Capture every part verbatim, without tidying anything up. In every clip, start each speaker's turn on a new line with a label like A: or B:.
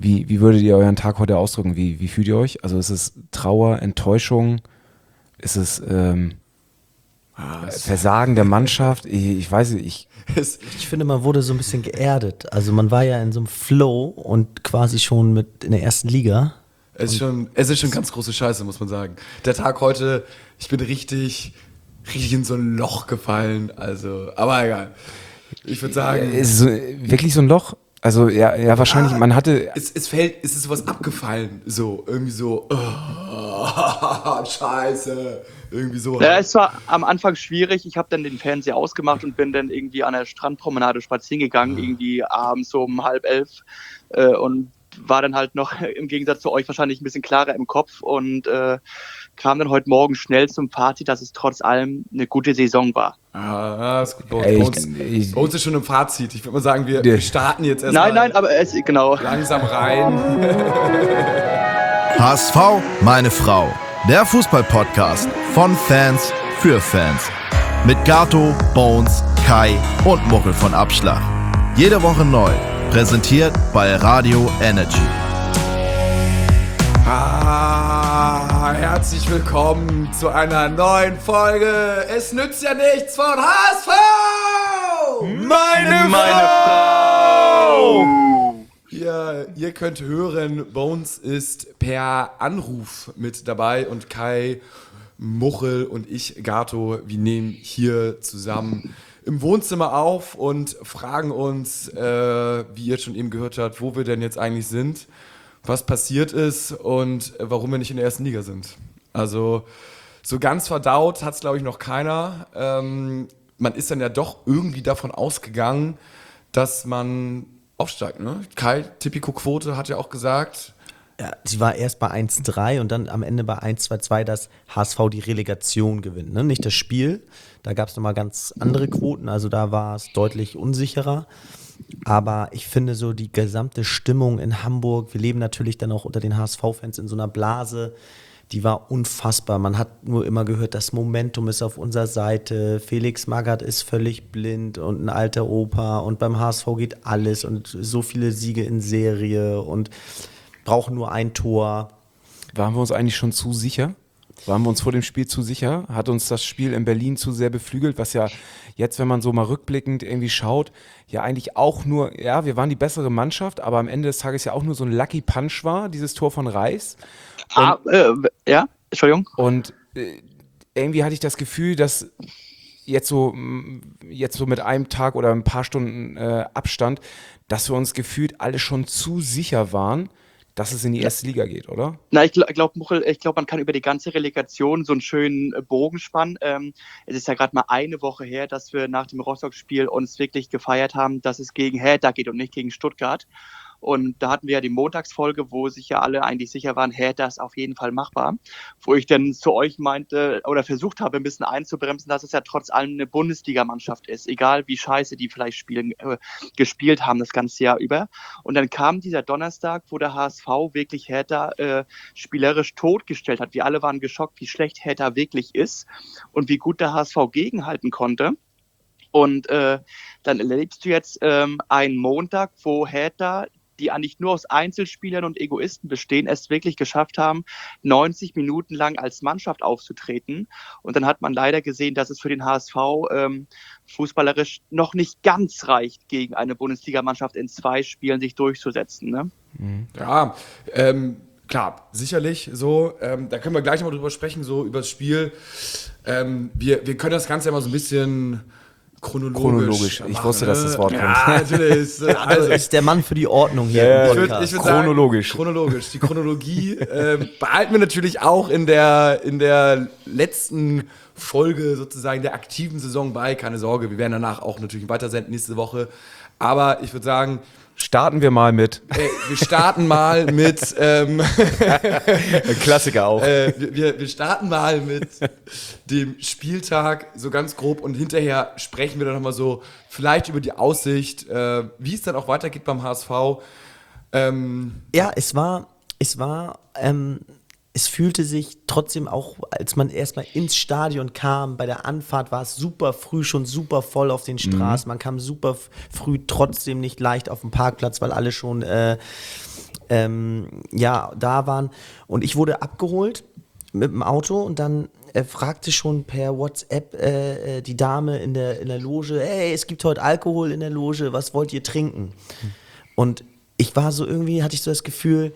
A: wie, wie würdet ihr euren Tag heute ausdrücken? Wie, wie fühlt ihr euch? Also ist es Trauer, Enttäuschung? Ist es ähm, ah, Versagen der Mannschaft? Ich, ich weiß nicht, ich
B: Ich finde, man wurde so ein bisschen geerdet. Also man war ja in so einem Flow und quasi schon mit in der ersten Liga.
C: Es ist schon, es ist schon ganz große Scheiße, muss man sagen. Der Tag heute, ich bin richtig, richtig in so ein Loch gefallen. Also, aber egal. Ich würde sagen.
A: Ist es so, wirklich so ein Loch? Also, ja, ja wahrscheinlich,
C: ja,
A: man hatte.
C: Es, es fällt, es ist sowas abgefallen. So, irgendwie so. Oh, Scheiße. Irgendwie so.
D: Ja, es war am Anfang schwierig. Ich habe dann den Fernseher ausgemacht und bin dann irgendwie an der Strandpromenade spazieren gegangen, irgendwie abends so um halb elf. Äh, und war dann halt noch im Gegensatz zu euch wahrscheinlich ein bisschen klarer im Kopf und äh, kam dann heute Morgen schnell zum Fazit, dass es trotz allem eine gute Saison war.
C: Ah, ist gut. Bei uns,
A: Ey,
C: bei uns,
A: ich,
C: bei uns ist schon ein Fazit. Ich würde mal sagen, wir, wir starten jetzt erstmal.
D: Nein, nein, aber es, genau.
C: Langsam rein.
E: H S V, meine Frau. Der Fußball-Podcast von Fans für Fans. Mit Gato, Bones, Kai und Muchel von Abschlag. Jede Woche neu. Präsentiert bei Radio Energy.
C: Ah, herzlich willkommen zu einer neuen Folge. Es nützt ja nichts von H S V!
D: Meine, Meine Frau!
C: Ihr, ihr könnt hören, Bones ist per Anruf mit dabei und Kai, Muchel und ich, Gato, wir nehmen hier zusammen im Wohnzimmer auf und fragen uns, äh, wie ihr schon eben gehört habt, wo wir denn jetzt eigentlich sind, was passiert ist und warum wir nicht in der ersten Liga sind. Also so ganz verdaut hat es, glaube ich, noch keiner. Ähm, man ist dann ja doch irgendwie davon ausgegangen, dass man aufsteigt. Ne? Kai, Tipico-Quote, hat ja auch gesagt.
B: Ja, sie war erst bei eins Komma drei und dann am Ende bei eins Komma zwei, dass H S V die Relegation gewinnt. Ne? Nicht das Spiel, da gab es nochmal ganz andere Quoten, also da war es deutlich unsicherer. Aber ich finde so die gesamte Stimmung in Hamburg, wir leben natürlich dann auch unter den H S V-Fans in so einer Blase, die war unfassbar. Man hat nur immer gehört, das Momentum ist auf unserer Seite, Felix Magath ist völlig blind und ein alter Opa und beim H S V geht alles und so viele Siege in Serie und brauchen nur ein Tor.
A: Waren wir uns eigentlich schon zu sicher? Waren wir uns vor dem Spiel zu sicher? Hat uns das Spiel in Berlin zu sehr beflügelt, was ja jetzt, wenn man so mal rückblickend irgendwie schaut, ja eigentlich auch nur, ja, wir waren die bessere Mannschaft, aber am Ende des Tages ja auch nur so ein Lucky Punch war, dieses Tor von Reis. Und,
D: ah, äh, ja, Entschuldigung.
A: Und äh, irgendwie hatte ich das Gefühl, dass jetzt so, jetzt so mit einem Tag oder ein paar Stunden äh, Abstand, dass wir uns gefühlt alle schon zu sicher waren, dass es in die erste Liga geht, oder?
D: Na, ich glaube, glaub, Muchel, ich glaube, man kann über die ganze Relegation so einen schönen Bogen spannen. Ähm, es ist ja gerade mal eine Woche her, dass wir nach dem Rostock-Spiel uns wirklich gefeiert haben, dass es gegen Hertha geht und nicht gegen Stuttgart. Und da hatten wir ja die Montagsfolge, wo sich ja alle eigentlich sicher waren, Hertha ist auf jeden Fall machbar. Wo ich dann zu euch meinte oder versucht habe, ein bisschen einzubremsen, dass es ja trotz allem eine Bundesligamannschaft ist. Egal wie scheiße die vielleicht spielen, äh, gespielt haben das ganze Jahr über. Und dann kam dieser Donnerstag, wo der H S V wirklich Hertha äh, spielerisch totgestellt hat. Wir alle waren geschockt, wie schlecht Hertha wirklich ist und wie gut der H S V gegenhalten konnte. Und äh, dann erlebst du jetzt ähm, einen Montag, wo Hertha, die eigentlich nur aus Einzelspielern und Egoisten bestehen, es wirklich geschafft haben, neunzig Minuten lang als Mannschaft aufzutreten. Und dann hat man leider gesehen, dass es für den H S V ähm, fußballerisch noch nicht ganz reicht, gegen eine Bundesligamannschaft in zwei Spielen sich durchzusetzen. Ne?
C: Ja, ähm, klar, sicherlich so. Ähm, da können wir gleich nochmal drüber sprechen, so über das Spiel. Ähm, wir, wir können das Ganze ja mal so ein bisschen chronologisch.
A: Chronologisch. Ich
C: machen,
A: wusste, dass das Wort
C: ja,
A: kommt.
C: Ja, natürlich. Ist,
B: Also ist der Mann für die Ordnung hier
A: Ja,
B: im
C: Ich würd,
B: Podcast.
C: ich würd
A: Chronologisch.
C: Sagen, chronologisch. Die Chronologie äh, behalten wir natürlich auch in der, in der letzten Folge sozusagen der aktiven Saison bei. Keine Sorge, wir werden danach auch natürlich weitersenden nächste Woche. Aber ich würde sagen,
A: starten wir mal mit.
C: Ey, wir starten mal mit ähm,
A: Ein Klassiker auch.
C: Äh, wir, wir starten mal mit dem Spieltag so ganz grob und hinterher sprechen wir dann nochmal so vielleicht über die Aussicht, äh, wie es dann auch weitergeht beim H S V. Ähm,
B: Ja, es war, es war, ähm, es fühlte sich trotzdem auch, als man erstmal ins Stadion kam, bei der Anfahrt war es super früh, schon super voll auf den Straßen. Man kam super f- früh trotzdem nicht leicht auf den Parkplatz, weil alle schon äh, ähm, ja, da waren. Und ich wurde abgeholt mit dem Auto und dann äh, fragte schon per WhatsApp äh, die Dame in der, in der Loge, hey, es gibt heute Alkohol in der Loge, was wollt ihr trinken? Hm. Und ich war so irgendwie, hatte ich so das Gefühl,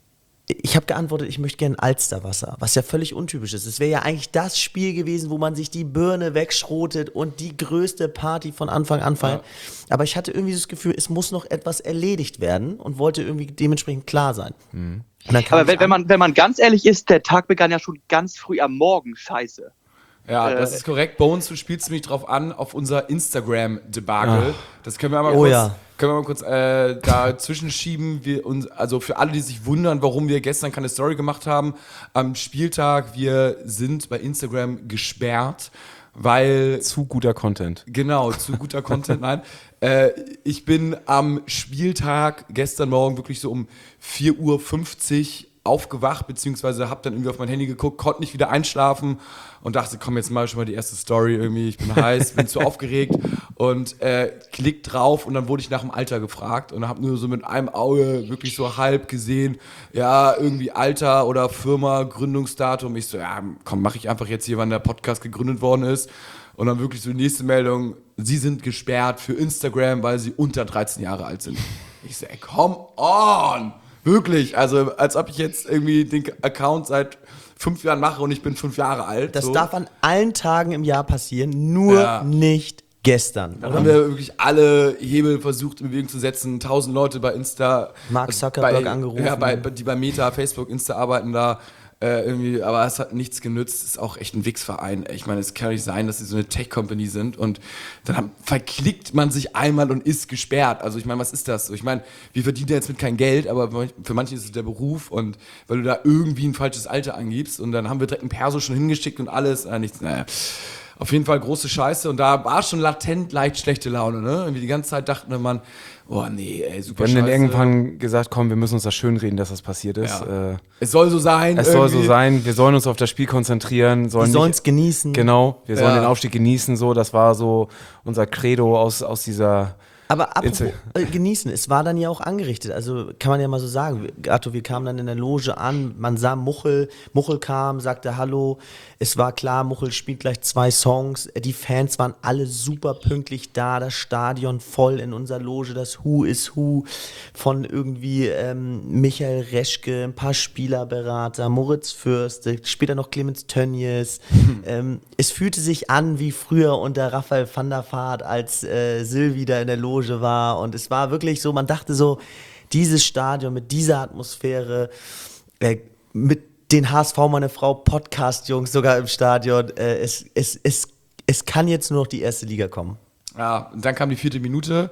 B: ich habe geantwortet, ich möchte gerne Alsterwasser, was ja völlig untypisch ist. Es wäre ja eigentlich das Spiel gewesen, wo man sich die Birne wegschrotet und die größte Party von Anfang an feiert. Ja. Aber ich hatte irgendwie das Gefühl, es muss noch etwas erledigt werden und wollte irgendwie dementsprechend klar sein.
D: Mhm. Aber wenn, wenn, man, wenn man ganz ehrlich ist, der Tag begann ja schon ganz früh am Morgen, scheiße.
C: Ja,
D: äh,
C: das ist korrekt. Bones, du spielst mich drauf an, auf unser Instagram-Debakel. Das können wir mal
B: oh,
C: kurz,
B: ja.
C: können wir mal kurz äh, dazwischen schieben. Wir uns, also für alle, die sich wundern, warum wir gestern keine Story gemacht haben, am Spieltag, wir sind bei Instagram gesperrt, weil...
A: Zu guter Content.
C: Genau, zu guter Content, nein. Äh, ich bin am Spieltag gestern Morgen wirklich so um vier Uhr fünfzig aufgewacht, beziehungsweise habe dann irgendwie auf mein Handy geguckt, konnte nicht wieder einschlafen und dachte, komm, jetzt mal schon mal die erste Story irgendwie, ich bin heiß, bin zu aufgeregt und äh, klick drauf und dann wurde ich nach dem Alter gefragt und habe nur so mit einem Auge wirklich so halb gesehen, ja, irgendwie Alter oder Firma, Gründungsdatum. Ich so, ja, komm, mache ich einfach jetzt hier, wann der Podcast gegründet worden ist. Und dann wirklich so die nächste Meldung, sie sind gesperrt für Instagram, weil sie unter dreizehn Jahre alt sind. Ich so, ey, come on! Wirklich, also als ob ich jetzt irgendwie den Account seit fünf Jahren mache und ich bin fünf Jahre alt.
B: Das
C: so.
B: darf an allen Tagen im Jahr passieren, nur
C: Ja.
B: nicht gestern.
C: Dann haben wir wirklich alle Hebel versucht in Bewegung zu setzen, tausend Leute bei Insta.
B: Mark Zuckerberg
C: bei,
B: angerufen.
C: Ja, bei, die bei Meta, Facebook, Insta arbeiten da. Äh, irgendwie, aber es hat nichts genützt. Es ist auch echt ein Wichsverein. Ich meine, es kann nicht sein, dass sie so eine Tech-Company sind und dann haben, verklickt man sich einmal und ist gesperrt. Also ich meine, was ist das? Ich meine, wir verdienen ja jetzt mit kein Geld, aber für manche ist es der Beruf und weil du da irgendwie ein falsches Alter angibst und dann haben wir direkt ein Perso schon hingeschickt und alles. Äh, nichts, naja. Auf jeden Fall große Scheiße und da war schon latent leicht schlechte Laune, ne? Irgendwie die ganze Zeit dachten wir, oh nee, ey, super
A: Wir haben
C: Scheiße.
A: dann irgendwann gesagt, komm, wir müssen uns das schönreden, dass das passiert ist.
C: Ja.
A: Äh,
C: es soll so sein.
A: es soll
C: irgendwie.
A: so sein, wir sollen uns auf das Spiel konzentrieren. Sollen
B: Die sollen
A: nicht-
B: es genießen.
A: Genau, wir sollen
C: Ja.
A: den Aufstieg genießen, so, das war so unser Credo aus, aus dieser...
B: Aber apropos
A: Insta-
B: äh, genießen, es war dann ja auch angerichtet, also kann man ja mal so sagen. Gato, wir kamen dann in der Loge an, man sah Muchel, Muchel kam, sagte Hallo, es war klar, Muchel spielt gleich zwei Songs, die Fans waren alle super pünktlich da, das Stadion voll in unserer Loge, das Who is Who von irgendwie ähm, Michael Reschke, ein paar Spielerberater, Moritz Fürst, später noch Clemens Tönnies. ähm, es fühlte sich an wie früher unter Raphael van der Vaart, als äh, Sylvie da in der Loge war und es war wirklich so, man dachte so, dieses Stadion mit dieser Atmosphäre, äh, mit den H S V, meine Frau, Podcast-Jungs sogar im Stadion, äh, es, es, es, es kann jetzt nur noch die erste Liga kommen.
C: Ja, und dann kam die vierte Minute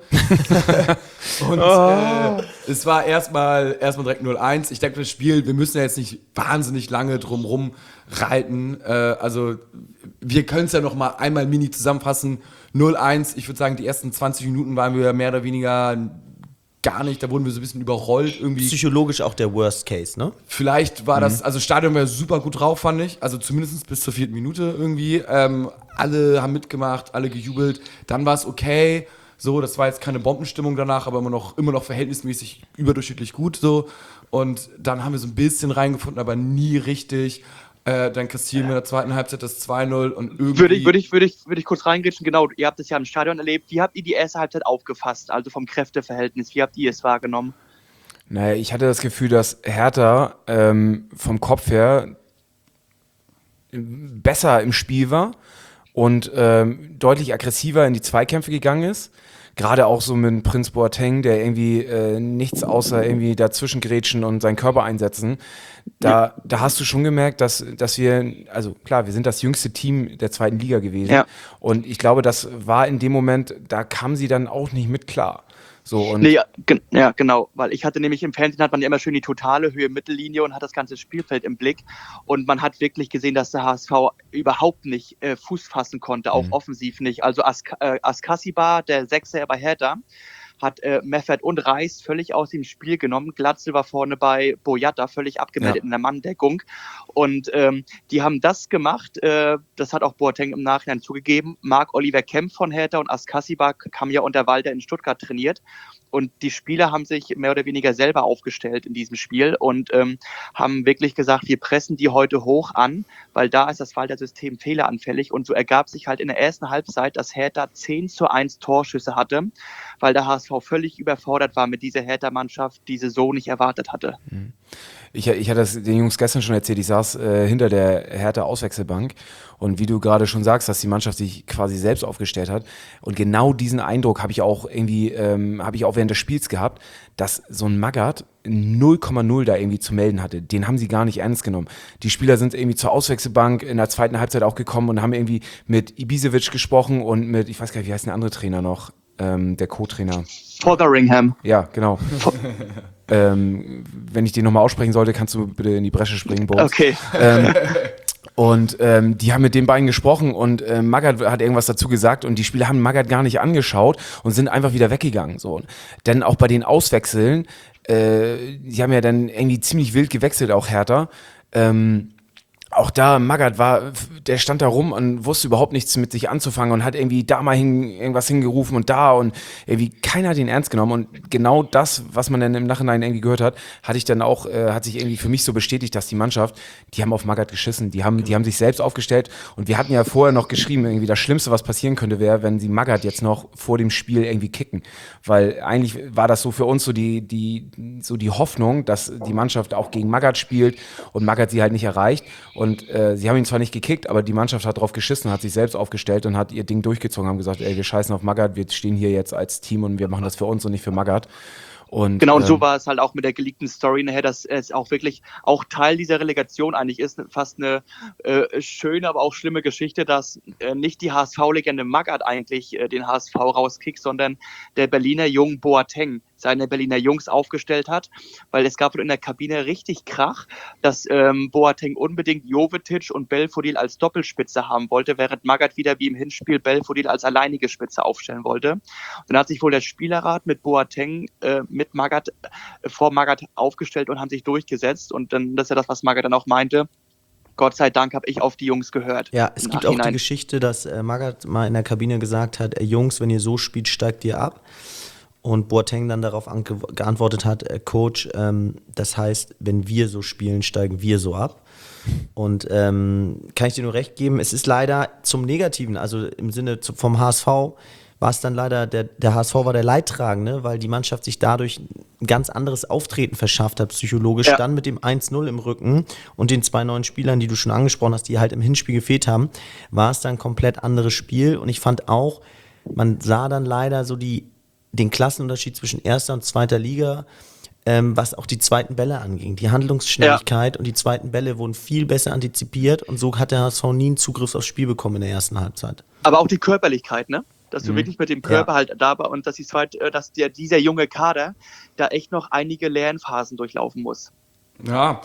C: und äh, es war erstmal erstmal direkt null eins. Ich denke, das Spiel, wir müssen ja jetzt nicht wahnsinnig lange drum rum reiten. Äh, also wir können es ja noch mal einmal mini zusammenfassen. null eins, ich würde sagen, die ersten zwanzig Minuten waren wir mehr oder weniger gar nicht, da wurden wir so ein bisschen überrollt irgendwie.
B: Psychologisch auch der Worst Case, ne?
C: Vielleicht war das, also Stadion war super gut drauf, fand ich. Also zumindest bis zur vierten Minute irgendwie. Ähm, alle haben mitgemacht, alle gejubelt. Dann war es okay. So, das war jetzt keine Bombenstimmung danach, aber immer noch, immer noch verhältnismäßig überdurchschnittlich gut. So. Und dann haben wir so ein bisschen reingefunden, aber nie richtig. Äh, dann kassieren wir in der zweiten Halbzeit das zwei null und irgendwie...
D: Würde ich, würde ich, würde ich, würde ich kurz reingrätschen, genau, ihr habt es ja im Stadion erlebt. Wie habt ihr die erste Halbzeit aufgefasst, also vom Kräfteverhältnis? Wie habt ihr es wahrgenommen?
A: Naja, ich hatte das Gefühl, dass Hertha ähm, vom Kopf her besser im Spiel war und ähm, deutlich aggressiver in die Zweikämpfe gegangen ist. Gerade auch so mit Prinz Boateng, der irgendwie äh, nichts außer irgendwie dazwischen grätschen und seinen Körper einsetzen. Da, da hast du schon gemerkt, dass, dass wir, also klar, wir sind das jüngste Team der zweiten Liga gewesen.
D: Ja.
A: Und ich glaube, das war in dem Moment, da kam sie dann auch nicht mit klar. So, und
D: Nee, ja, gen- ja, genau, weil ich hatte nämlich im Fernsehen hat man ja immer schön die totale Höhe Mittellinie und hat das ganze Spielfeld im Blick und man hat wirklich gesehen, dass der H S V überhaupt nicht äh, Fuß fassen konnte, auch
A: Mhm.
D: offensiv nicht. Also Ask äh, Askasiba, der Sechser bei Hertha, hat äh, Meffert und Reis völlig aus dem Spiel genommen. Glatzel war vorne bei Boyata völlig abgemeldet
A: Ja.
D: in der Manndeckung. Und ähm, die haben das gemacht, äh, das hat auch Boateng im Nachhinein zugegeben. Marc-Oliver Kempf von Hertha und Askasiba kam ja unter Walter in Stuttgart trainiert. und die Spieler haben sich mehr oder weniger selber aufgestellt in diesem Spiel und ähm, haben wirklich gesagt, wir pressen die heute hoch an, weil da ist das Walter-System fehleranfällig. Und so ergab sich halt in der ersten Halbzeit, dass Hertha zehn zu eins Torschüsse hatte, weil der H S V völlig überfordert war mit dieser Hertha-Mannschaft, die sie so nicht erwartet hatte.
A: Ich, ich hatte das den Jungs gestern schon erzählt, ich saß äh, hinter der Hertha-Auswechselbank und wie du gerade schon sagst, dass die Mannschaft sich quasi selbst aufgestellt hat und genau diesen Eindruck habe ich auch irgendwie, ähm, habe ich auch während des Spiels gehabt, dass so ein Magath null Komma null da irgendwie zu melden hatte. Den haben sie gar nicht ernst genommen. Die Spieler sind irgendwie zur Auswechselbank in der zweiten Halbzeit auch gekommen und haben irgendwie mit Ibisevic gesprochen und mit, ich weiß gar nicht, wie heißt der andere Trainer noch, ähm, der Co-Trainer.
D: Fotheringham.
A: Ja, genau. ähm, wenn ich den nochmal aussprechen sollte, kannst du bitte in die Bresche springen, Bones.
D: Okay.
A: Ähm, und ähm, die haben mit den beiden gesprochen und äh, Magath hat irgendwas dazu gesagt und die Spieler haben Magath gar nicht angeschaut und sind einfach wieder weggegangen. So. Denn auch bei den Auswechseln, äh, die haben ja dann irgendwie ziemlich wild gewechselt, auch Hertha. Ähm, Auch da, Magath war, der stand da rum und wusste überhaupt nichts mit sich anzufangen und hat irgendwie da mal hin, irgendwas hingerufen und da und irgendwie keiner hat ihn ernst genommen und genau das, was man dann im Nachhinein irgendwie gehört hat, hatte ich dann auch, äh, hat sich irgendwie für mich so bestätigt, dass die Mannschaft, die haben auf Magath geschissen, die haben, die haben sich selbst aufgestellt und wir hatten ja vorher noch geschrieben, irgendwie das Schlimmste, was passieren könnte, wäre, wenn sie Magath jetzt noch vor dem Spiel irgendwie kicken, weil eigentlich war das so für uns so die, die, so die Hoffnung, dass die Mannschaft auch gegen Magath spielt und Magath sie halt nicht erreicht. Und äh, sie haben ihn zwar nicht gekickt, aber die Mannschaft hat drauf geschissen, hat sich selbst aufgestellt und hat ihr Ding durchgezogen, haben gesagt, ey, wir scheißen auf Magath, wir stehen hier jetzt als Team und wir machen das für uns und nicht für Magath. Und,
D: genau, und so
A: ähm,
D: war es halt auch mit der geleakten Story nachher, dass es auch wirklich auch Teil dieser Relegation eigentlich ist, fast eine äh, schöne, aber auch schlimme Geschichte, dass äh, nicht die H S V-Legende Magath eigentlich äh, den H S V rauskickt, sondern der Berliner Jung Boateng seine Berliner Jungs aufgestellt hat, weil es gab in der Kabine richtig Krach, dass ähm, Boateng unbedingt Jovetic und Belfodil als Doppelspitze haben wollte, während Magath wieder wie im Hinspiel Belfodil als alleinige Spitze aufstellen wollte. Und dann hat sich wohl der Spielerrat mit Boateng äh, mit Magath äh, vor Magath aufgestellt und haben sich durchgesetzt und dann, das ist ja das, was Magath dann auch meinte, Gott sei Dank habe ich auf die Jungs gehört.
B: Ja, es gibt auch die Geschichte, dass äh, Magath mal in der Kabine gesagt hat, äh, Jungs, wenn ihr so spielt, steigt ihr ab. Und Boateng dann darauf ange- geantwortet hat, äh, Coach, ähm, das heißt, wenn wir so spielen, steigen wir so ab. Und ähm, kann ich dir nur recht geben, es ist leider zum Negativen, also im Sinne zu, vom H S V, war es dann leider, der, der H S V war der Leidtragende, weil die Mannschaft sich dadurch ein ganz anderes Auftreten verschafft hat, psychologisch,
D: ja.
B: Dann mit dem eins null im Rücken und den zwei neuen Spielern, die du schon angesprochen hast, die halt im Hinspiel gefehlt haben, war es dann ein komplett anderes Spiel. Und ich fand auch, man sah dann leider so die den Klassenunterschied zwischen erster und zweiter Liga, ähm, was auch die zweiten Bälle anging. Die Handlungsschnelligkeit ja. und die zweiten Bälle wurden viel besser antizipiert und so hat der H S V nie einen Zugriff aufs Spiel bekommen in der ersten Halbzeit.
D: Aber auch die Körperlichkeit, ne? Dass du
B: mhm. wirklich
D: mit dem Körper
B: ja.
D: halt da war und dass, die zweite, dass der, dieser junge Kader da echt noch einige Lernphasen durchlaufen muss.
C: Ja,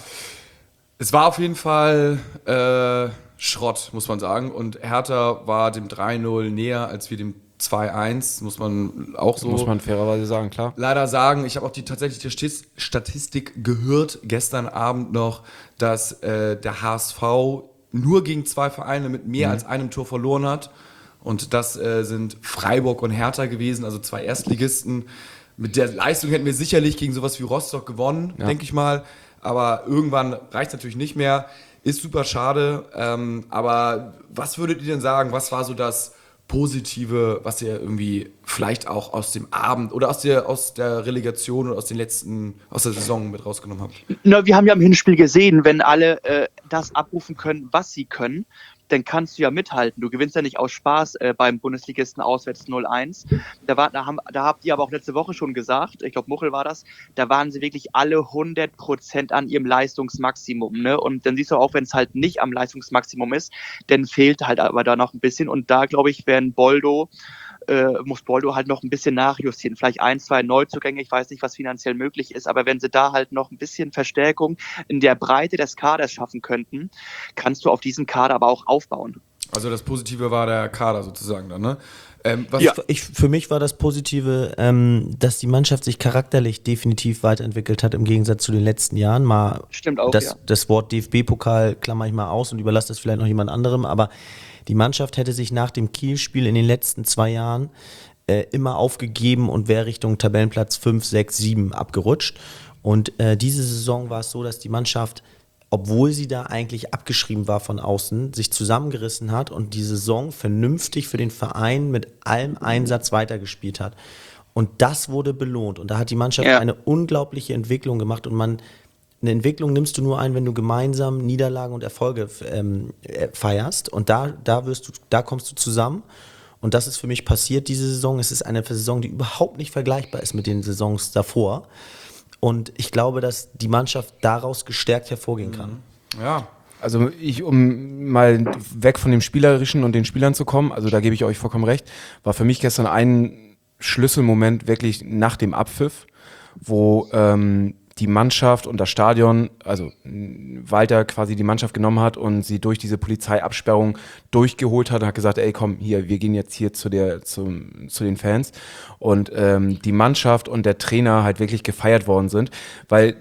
C: es war auf jeden Fall äh, Schrott, muss man sagen. Und Hertha war dem drei null näher als wir dem zwei eins, muss man auch so
A: muss man fairerweise sagen, klar.
C: leider sagen. Ich habe auch die tatsächliche Statistik gehört, gestern Abend noch, dass äh, der H S V nur gegen zwei Vereine mit mehr mhm. als einem Tor verloren hat. Und das äh, sind Freiburg und Hertha gewesen, also zwei Erstligisten. Mit der Leistung hätten wir sicherlich gegen sowas wie Rostock gewonnen, ja. denke ich mal. Aber irgendwann reicht es natürlich nicht mehr. Ist super schade. Ähm, aber was würdet ihr denn sagen, was war so das Positive, was ihr irgendwie vielleicht auch aus dem Abend oder aus der, aus der Relegation oder aus den letzten, aus der Saison mit rausgenommen habt?
D: Na, wir haben ja im Hinspiel gesehen, wenn alle äh, das abrufen können, was sie können, dann kannst du ja mithalten. Du gewinnst ja nicht aus Spaß äh, beim Bundesligisten auswärts null eins. Da, war, da, haben, da habt ihr aber auch letzte Woche schon gesagt, ich glaube Muchel war das, da waren sie wirklich alle hundert Prozent an ihrem Leistungsmaximum. Ne? Und dann siehst du auch, wenn es halt nicht am Leistungsmaximum ist, dann fehlt halt aber da noch ein bisschen. Und da, glaube ich, werden Boldo Äh, muss Boldo halt noch ein bisschen nachjustieren. Vielleicht ein, zwei Neuzugänge, ich weiß nicht, was finanziell möglich ist, aber wenn sie da halt noch ein bisschen Verstärkung in der Breite des Kaders schaffen könnten, kannst du auf diesen Kader aber auch aufbauen.
C: Also das Positive war der Kader sozusagen dann, ne? Ähm, was
B: ja. ich, für mich war das Positive, ähm, dass die Mannschaft sich charakterlich definitiv weiterentwickelt hat im Gegensatz zu den letzten Jahren. Mal
D: Stimmt auch,
B: das,
D: ja.
B: das Wort D F B-Pokal klammer ich mal aus und überlasse das vielleicht noch jemand anderem, aber die Mannschaft hätte sich nach dem Kiel-Spiel in den letzten zwei Jahren äh, immer aufgegeben und wäre Richtung Tabellenplatz fünf, sechs, sieben abgerutscht. Und äh, diese Saison war es so, dass die Mannschaft, obwohl sie da eigentlich abgeschrieben war von außen, sich zusammengerissen hat und die Saison vernünftig für den Verein mit allem Einsatz weitergespielt hat. Und das wurde belohnt. Und da hat die Mannschaft ja. eine unglaubliche Entwicklung gemacht. Und man, eine Entwicklung nimmst du nur ein, wenn du gemeinsam Niederlagen und Erfolge ähm, feierst. Und da, da wirst du, da kommst du zusammen. Und das ist für mich passiert diese Saison. Es ist eine Saison, die überhaupt nicht vergleichbar ist mit den Saisons davor. Und ich glaube, dass die Mannschaft daraus gestärkt hervorgehen kann.
C: Ja.
A: Also ich, um mal weg von dem Spielerischen und den Spielern zu kommen, also da gebe ich euch vollkommen recht, war für mich gestern ein Schlüsselmoment wirklich nach dem Abpfiff, wo ähm, die Mannschaft und das Stadion, also Walter quasi die Mannschaft genommen hat und sie durch diese Polizeiabsperrung durchgeholt hat und hat gesagt, ey komm, hier, wir gehen jetzt hier zu der, zum, zu den Fans. Und ähm, die Mannschaft und der Trainer halt wirklich gefeiert worden sind, weil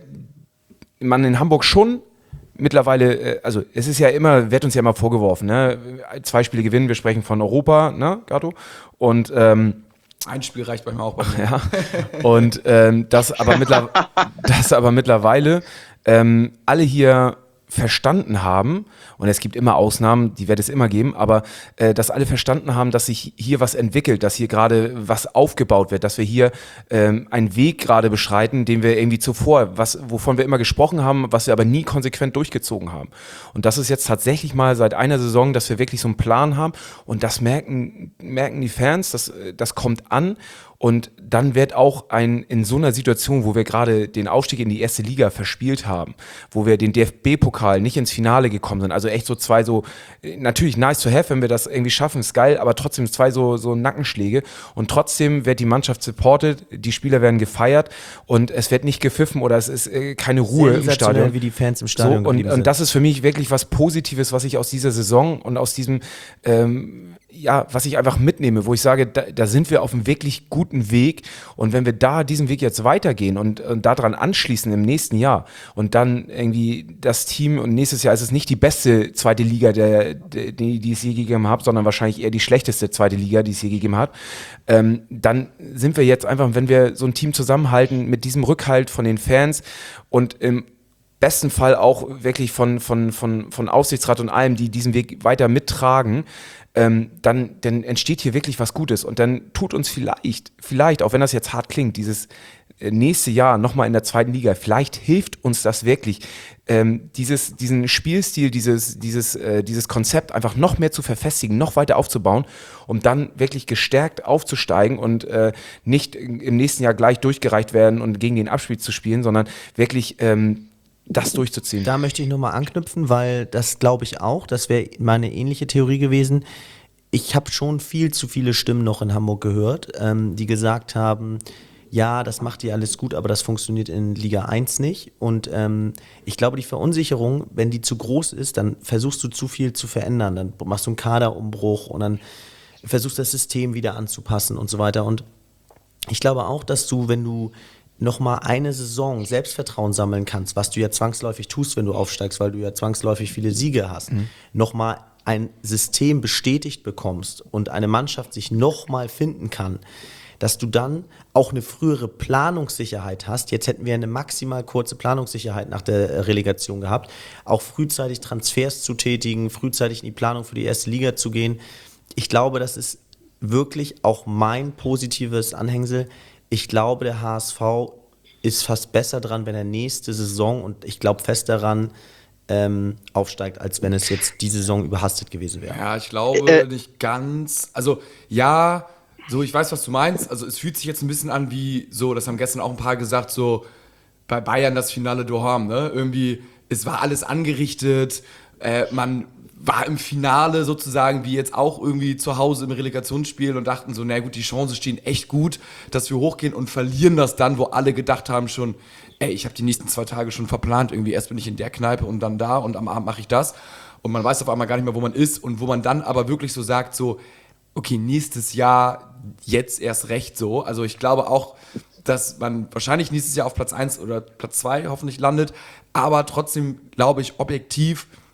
A: man in Hamburg schon mittlerweile, also es ist ja immer, wird uns ja immer vorgeworfen, ne? Zwei Spiele gewinnen, wir sprechen von Europa, ne, Gato? Und ähm,
C: ein Spiel reicht bei mir auch bei mir.
A: Ja. Und ähm, das, aber mittler- das aber mittlerweile ähm, alle hier verstanden haben, und es gibt immer Ausnahmen, die wird es immer geben, aber äh, dass alle verstanden haben, dass sich hier was entwickelt, dass hier gerade was aufgebaut wird, dass wir hier ähm, einen Weg gerade beschreiten, den wir irgendwie zuvor, was, wovon wir immer gesprochen haben, was wir aber nie konsequent durchgezogen haben. Und das ist jetzt tatsächlich mal seit einer Saison, dass wir wirklich so einen Plan haben, und das merken, merken die Fans, das, das kommt an. Und dann wird auch ein, in so einer Situation, wo wir gerade den Aufstieg in die erste Liga verspielt haben, wo wir den D F B-Pokal nicht ins Finale gekommen sind, also echt so zwei so, natürlich nice to have, wenn wir das irgendwie schaffen, ist geil, aber trotzdem zwei so, so Nackenschläge, und trotzdem wird die Mannschaft supported, die Spieler werden gefeiert und es wird nicht gepfiffen oder es ist äh, keine Ruhe im Stadion.
B: Wie die Fans im Stadion
A: so, und, und das ist für mich wirklich was Positives, was ich aus dieser Saison und aus diesem ähm, ja, was ich einfach mitnehme, wo ich sage, da, da sind wir auf einem wirklich guten Weg, und wenn wir da diesen Weg jetzt weitergehen und, und daran anschließen im nächsten Jahr und dann irgendwie das Team, und nächstes Jahr ist es nicht die beste zweite Liga, der, der, die, die es je gegeben hat, sondern wahrscheinlich eher die schlechteste zweite Liga, die es je gegeben hat, ähm, dann sind wir jetzt einfach, wenn wir so ein Team zusammenhalten mit diesem Rückhalt von den Fans und im besten Fall auch wirklich von, von, von, von Aufsichtsrat und allem, die diesen Weg weiter mittragen, ähm, dann, dann entsteht hier wirklich was Gutes, und dann tut uns vielleicht, vielleicht, auch wenn das jetzt hart klingt, dieses nächste Jahr nochmal in der zweiten Liga, vielleicht hilft uns das wirklich, ähm, dieses, diesen Spielstil, dieses, dieses, äh, dieses Konzept einfach noch mehr zu verfestigen, noch weiter aufzubauen, um dann wirklich gestärkt aufzusteigen und äh, nicht im nächsten Jahr gleich durchgereicht werden und gegen den Abspiel zu spielen, sondern wirklich ähm, das durchzuziehen.
B: Da möchte ich nochmal anknüpfen, weil das glaube ich auch, das wäre meine ähnliche Theorie gewesen. Ich habe schon viel zu viele Stimmen noch in Hamburg gehört, ähm, die gesagt haben, ja, das macht ihr alles gut, aber das funktioniert in Liga eins nicht. Und ähm, ich glaube, die Verunsicherung, wenn die zu groß ist, dann versuchst du zu viel zu verändern. Dann machst du einen Kaderumbruch und dann versuchst das System wieder anzupassen und so weiter. Und ich glaube auch, dass du, wenn du nochmal eine Saison Selbstvertrauen sammeln kannst, was du ja zwangsläufig tust, wenn du aufsteigst, weil du ja zwangsläufig viele Siege hast, mhm. nochmal ein System bestätigt bekommst und eine Mannschaft sich nochmal finden kann, dass du dann auch eine frühere Planungssicherheit hast. Jetzt hätten wir eine maximal kurze Planungssicherheit nach der Relegation gehabt, auch frühzeitig Transfers zu tätigen, frühzeitig in die Planung für die erste Liga zu gehen. Ich glaube, das ist wirklich auch mein positives Anhängsel. Ich glaube, der H S V ist fast besser dran, wenn er nächste Saison, und ich glaube fest daran, ähm, aufsteigt, als wenn es jetzt die Saison überhastet gewesen wäre.
C: Ja, ich glaube äh, nicht ganz. Also ja, so ich weiß, was du meinst. Also es fühlt sich jetzt ein bisschen an wie so, das haben gestern auch ein paar gesagt, so bei Bayern das Finale Doham, ne? Irgendwie, es war alles angerichtet, äh, man war im Finale sozusagen, wie jetzt auch irgendwie zu Hause im Relegationsspiel, und dachten so, na gut, die Chancen stehen echt gut, dass wir hochgehen, und verlieren das dann, wo alle gedacht haben schon, ey, ich habe die nächsten zwei Tage schon verplant, irgendwie erst bin ich in der Kneipe und dann da und am Abend mache ich das, und man weiß auf einmal gar nicht mehr, wo man ist, und wo man dann aber wirklich so sagt, so, okay, nächstes Jahr jetzt erst recht so. Also ich glaube auch, dass man wahrscheinlich nächstes Jahr auf Platz eins oder Platz zwei hoffentlich landet, aber trotzdem glaube ich objektiv,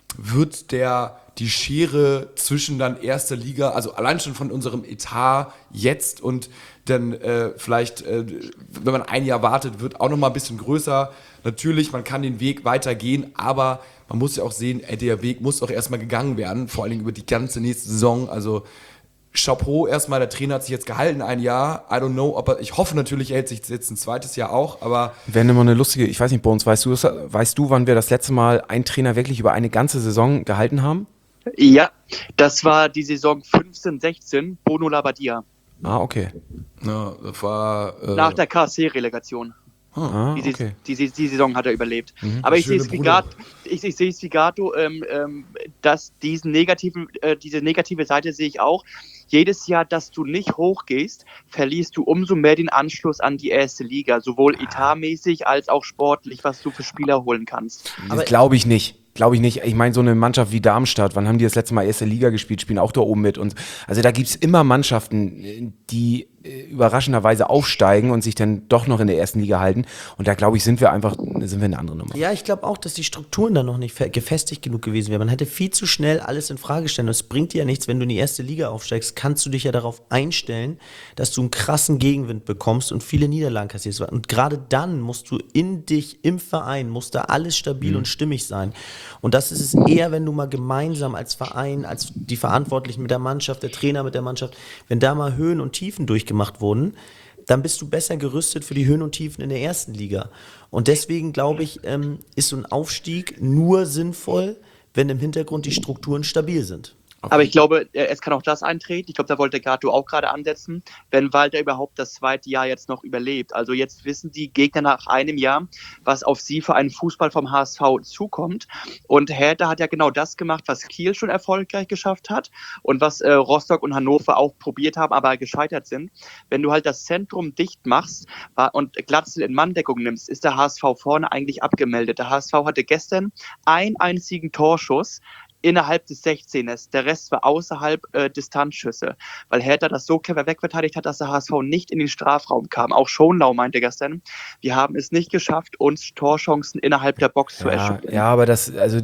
C: wird der die Schere zwischen dann erster Liga, also allein schon von unserem Etat jetzt und dann äh, vielleicht, äh, wenn man ein Jahr wartet, wird auch nochmal ein bisschen größer. Natürlich, man kann den Weg weitergehen, aber man muss ja auch sehen, ey, der Weg muss auch erstmal gegangen werden, vor allen Dingen über die ganze nächste Saison. Also Chapeau erstmal, der Trainer hat sich jetzt gehalten, ein Jahr. I don't know, ob er, ich hoffe natürlich, er hält sich jetzt ein zweites Jahr auch, aber...
A: Wäre immer eine lustige, ich weiß nicht, Bones, weißt du, weißt du, wann wir das letzte Mal einen Trainer wirklich über eine ganze Saison gehalten haben?
D: Ja, das war die Saison fünfzehn sechzehn, Bruno Labbadia.
A: Ah, okay.
C: Ja, das war... Äh,
D: Nach der K S C-Relegation.
A: Ah,
D: Die,
A: okay.
D: die, die, die Saison hat er überlebt. Aber ich sehe es wie Gato, ich, ich sehe es wie Gato, ähm, ähm, dass diesen negativen, äh, diese negative Seite sehe ich auch. Jedes Jahr, dass du nicht hochgehst, verlierst du umso mehr den Anschluss an die erste Liga, sowohl etatmäßig als auch sportlich, was du für Spieler holen kannst.
A: Das glaube ich nicht. Glaube ich nicht. Ich meine, so eine Mannschaft wie Darmstadt, wann haben die das letzte Mal erste Liga gespielt, spielen auch da oben mit. Und also da gibt es immer Mannschaften, die äh, überraschenderweise aufsteigen und sich dann doch noch in der ersten Liga halten. Und da glaube ich, sind wir einfach, sind wir eine andere Nummer.
B: Ja, ich glaube auch, dass die Strukturen da noch nicht fe- gefestigt genug gewesen wären. Man hätte viel zu schnell alles in Frage gestellt. Und es bringt dir ja nichts, wenn du in die erste Liga aufsteigst, kannst du dich ja darauf einstellen, dass du einen krassen Gegenwind bekommst und viele Niederlagen kassierst. Und gerade dann musst du in dich, im Verein, muss da alles stabil und stimmig sein. Und das ist es eher, wenn du mal gemeinsam als Verein, als die Verantwortlichen mit der Mannschaft, der Trainer mit der Mannschaft, wenn da mal Höhen und Tiefen durchgemacht wurden, dann bist du besser gerüstet für die Höhen und Tiefen in der ersten Liga. Und deswegen, glaube ich, ähm, ist so ein Aufstieg nur sinnvoll, wenn im Hintergrund die Strukturen stabil sind.
D: Aber ich glaube, es kann auch das eintreten. Ich glaube, da wollte Gato auch gerade ansetzen, wenn Walter überhaupt das zweite Jahr jetzt noch überlebt. Also jetzt wissen die Gegner nach einem Jahr, was auf sie für einen Fußball vom H S V zukommt. Und Hertha hat ja genau das gemacht, was Kiel schon erfolgreich geschafft hat und was äh, Rostock und Hannover auch probiert haben, aber gescheitert sind. Wenn du halt das Zentrum dicht machst war, und Glatzel in Manndeckung nimmst, ist der H S V vorne eigentlich abgemeldet. Der H S V hatte gestern einen einzigen Torschuss innerhalb des sechzehners. Der Rest war außerhalb äh, Distanzschüsse, weil Hertha das so clever wegverteidigt hat, dass der H S V nicht in den Strafraum kam. Auch Schonlau meinte gestern, wir haben es nicht geschafft, uns Torchancen innerhalb der Box zu
A: Ja,
D: erspielen.
A: ja, aber das, also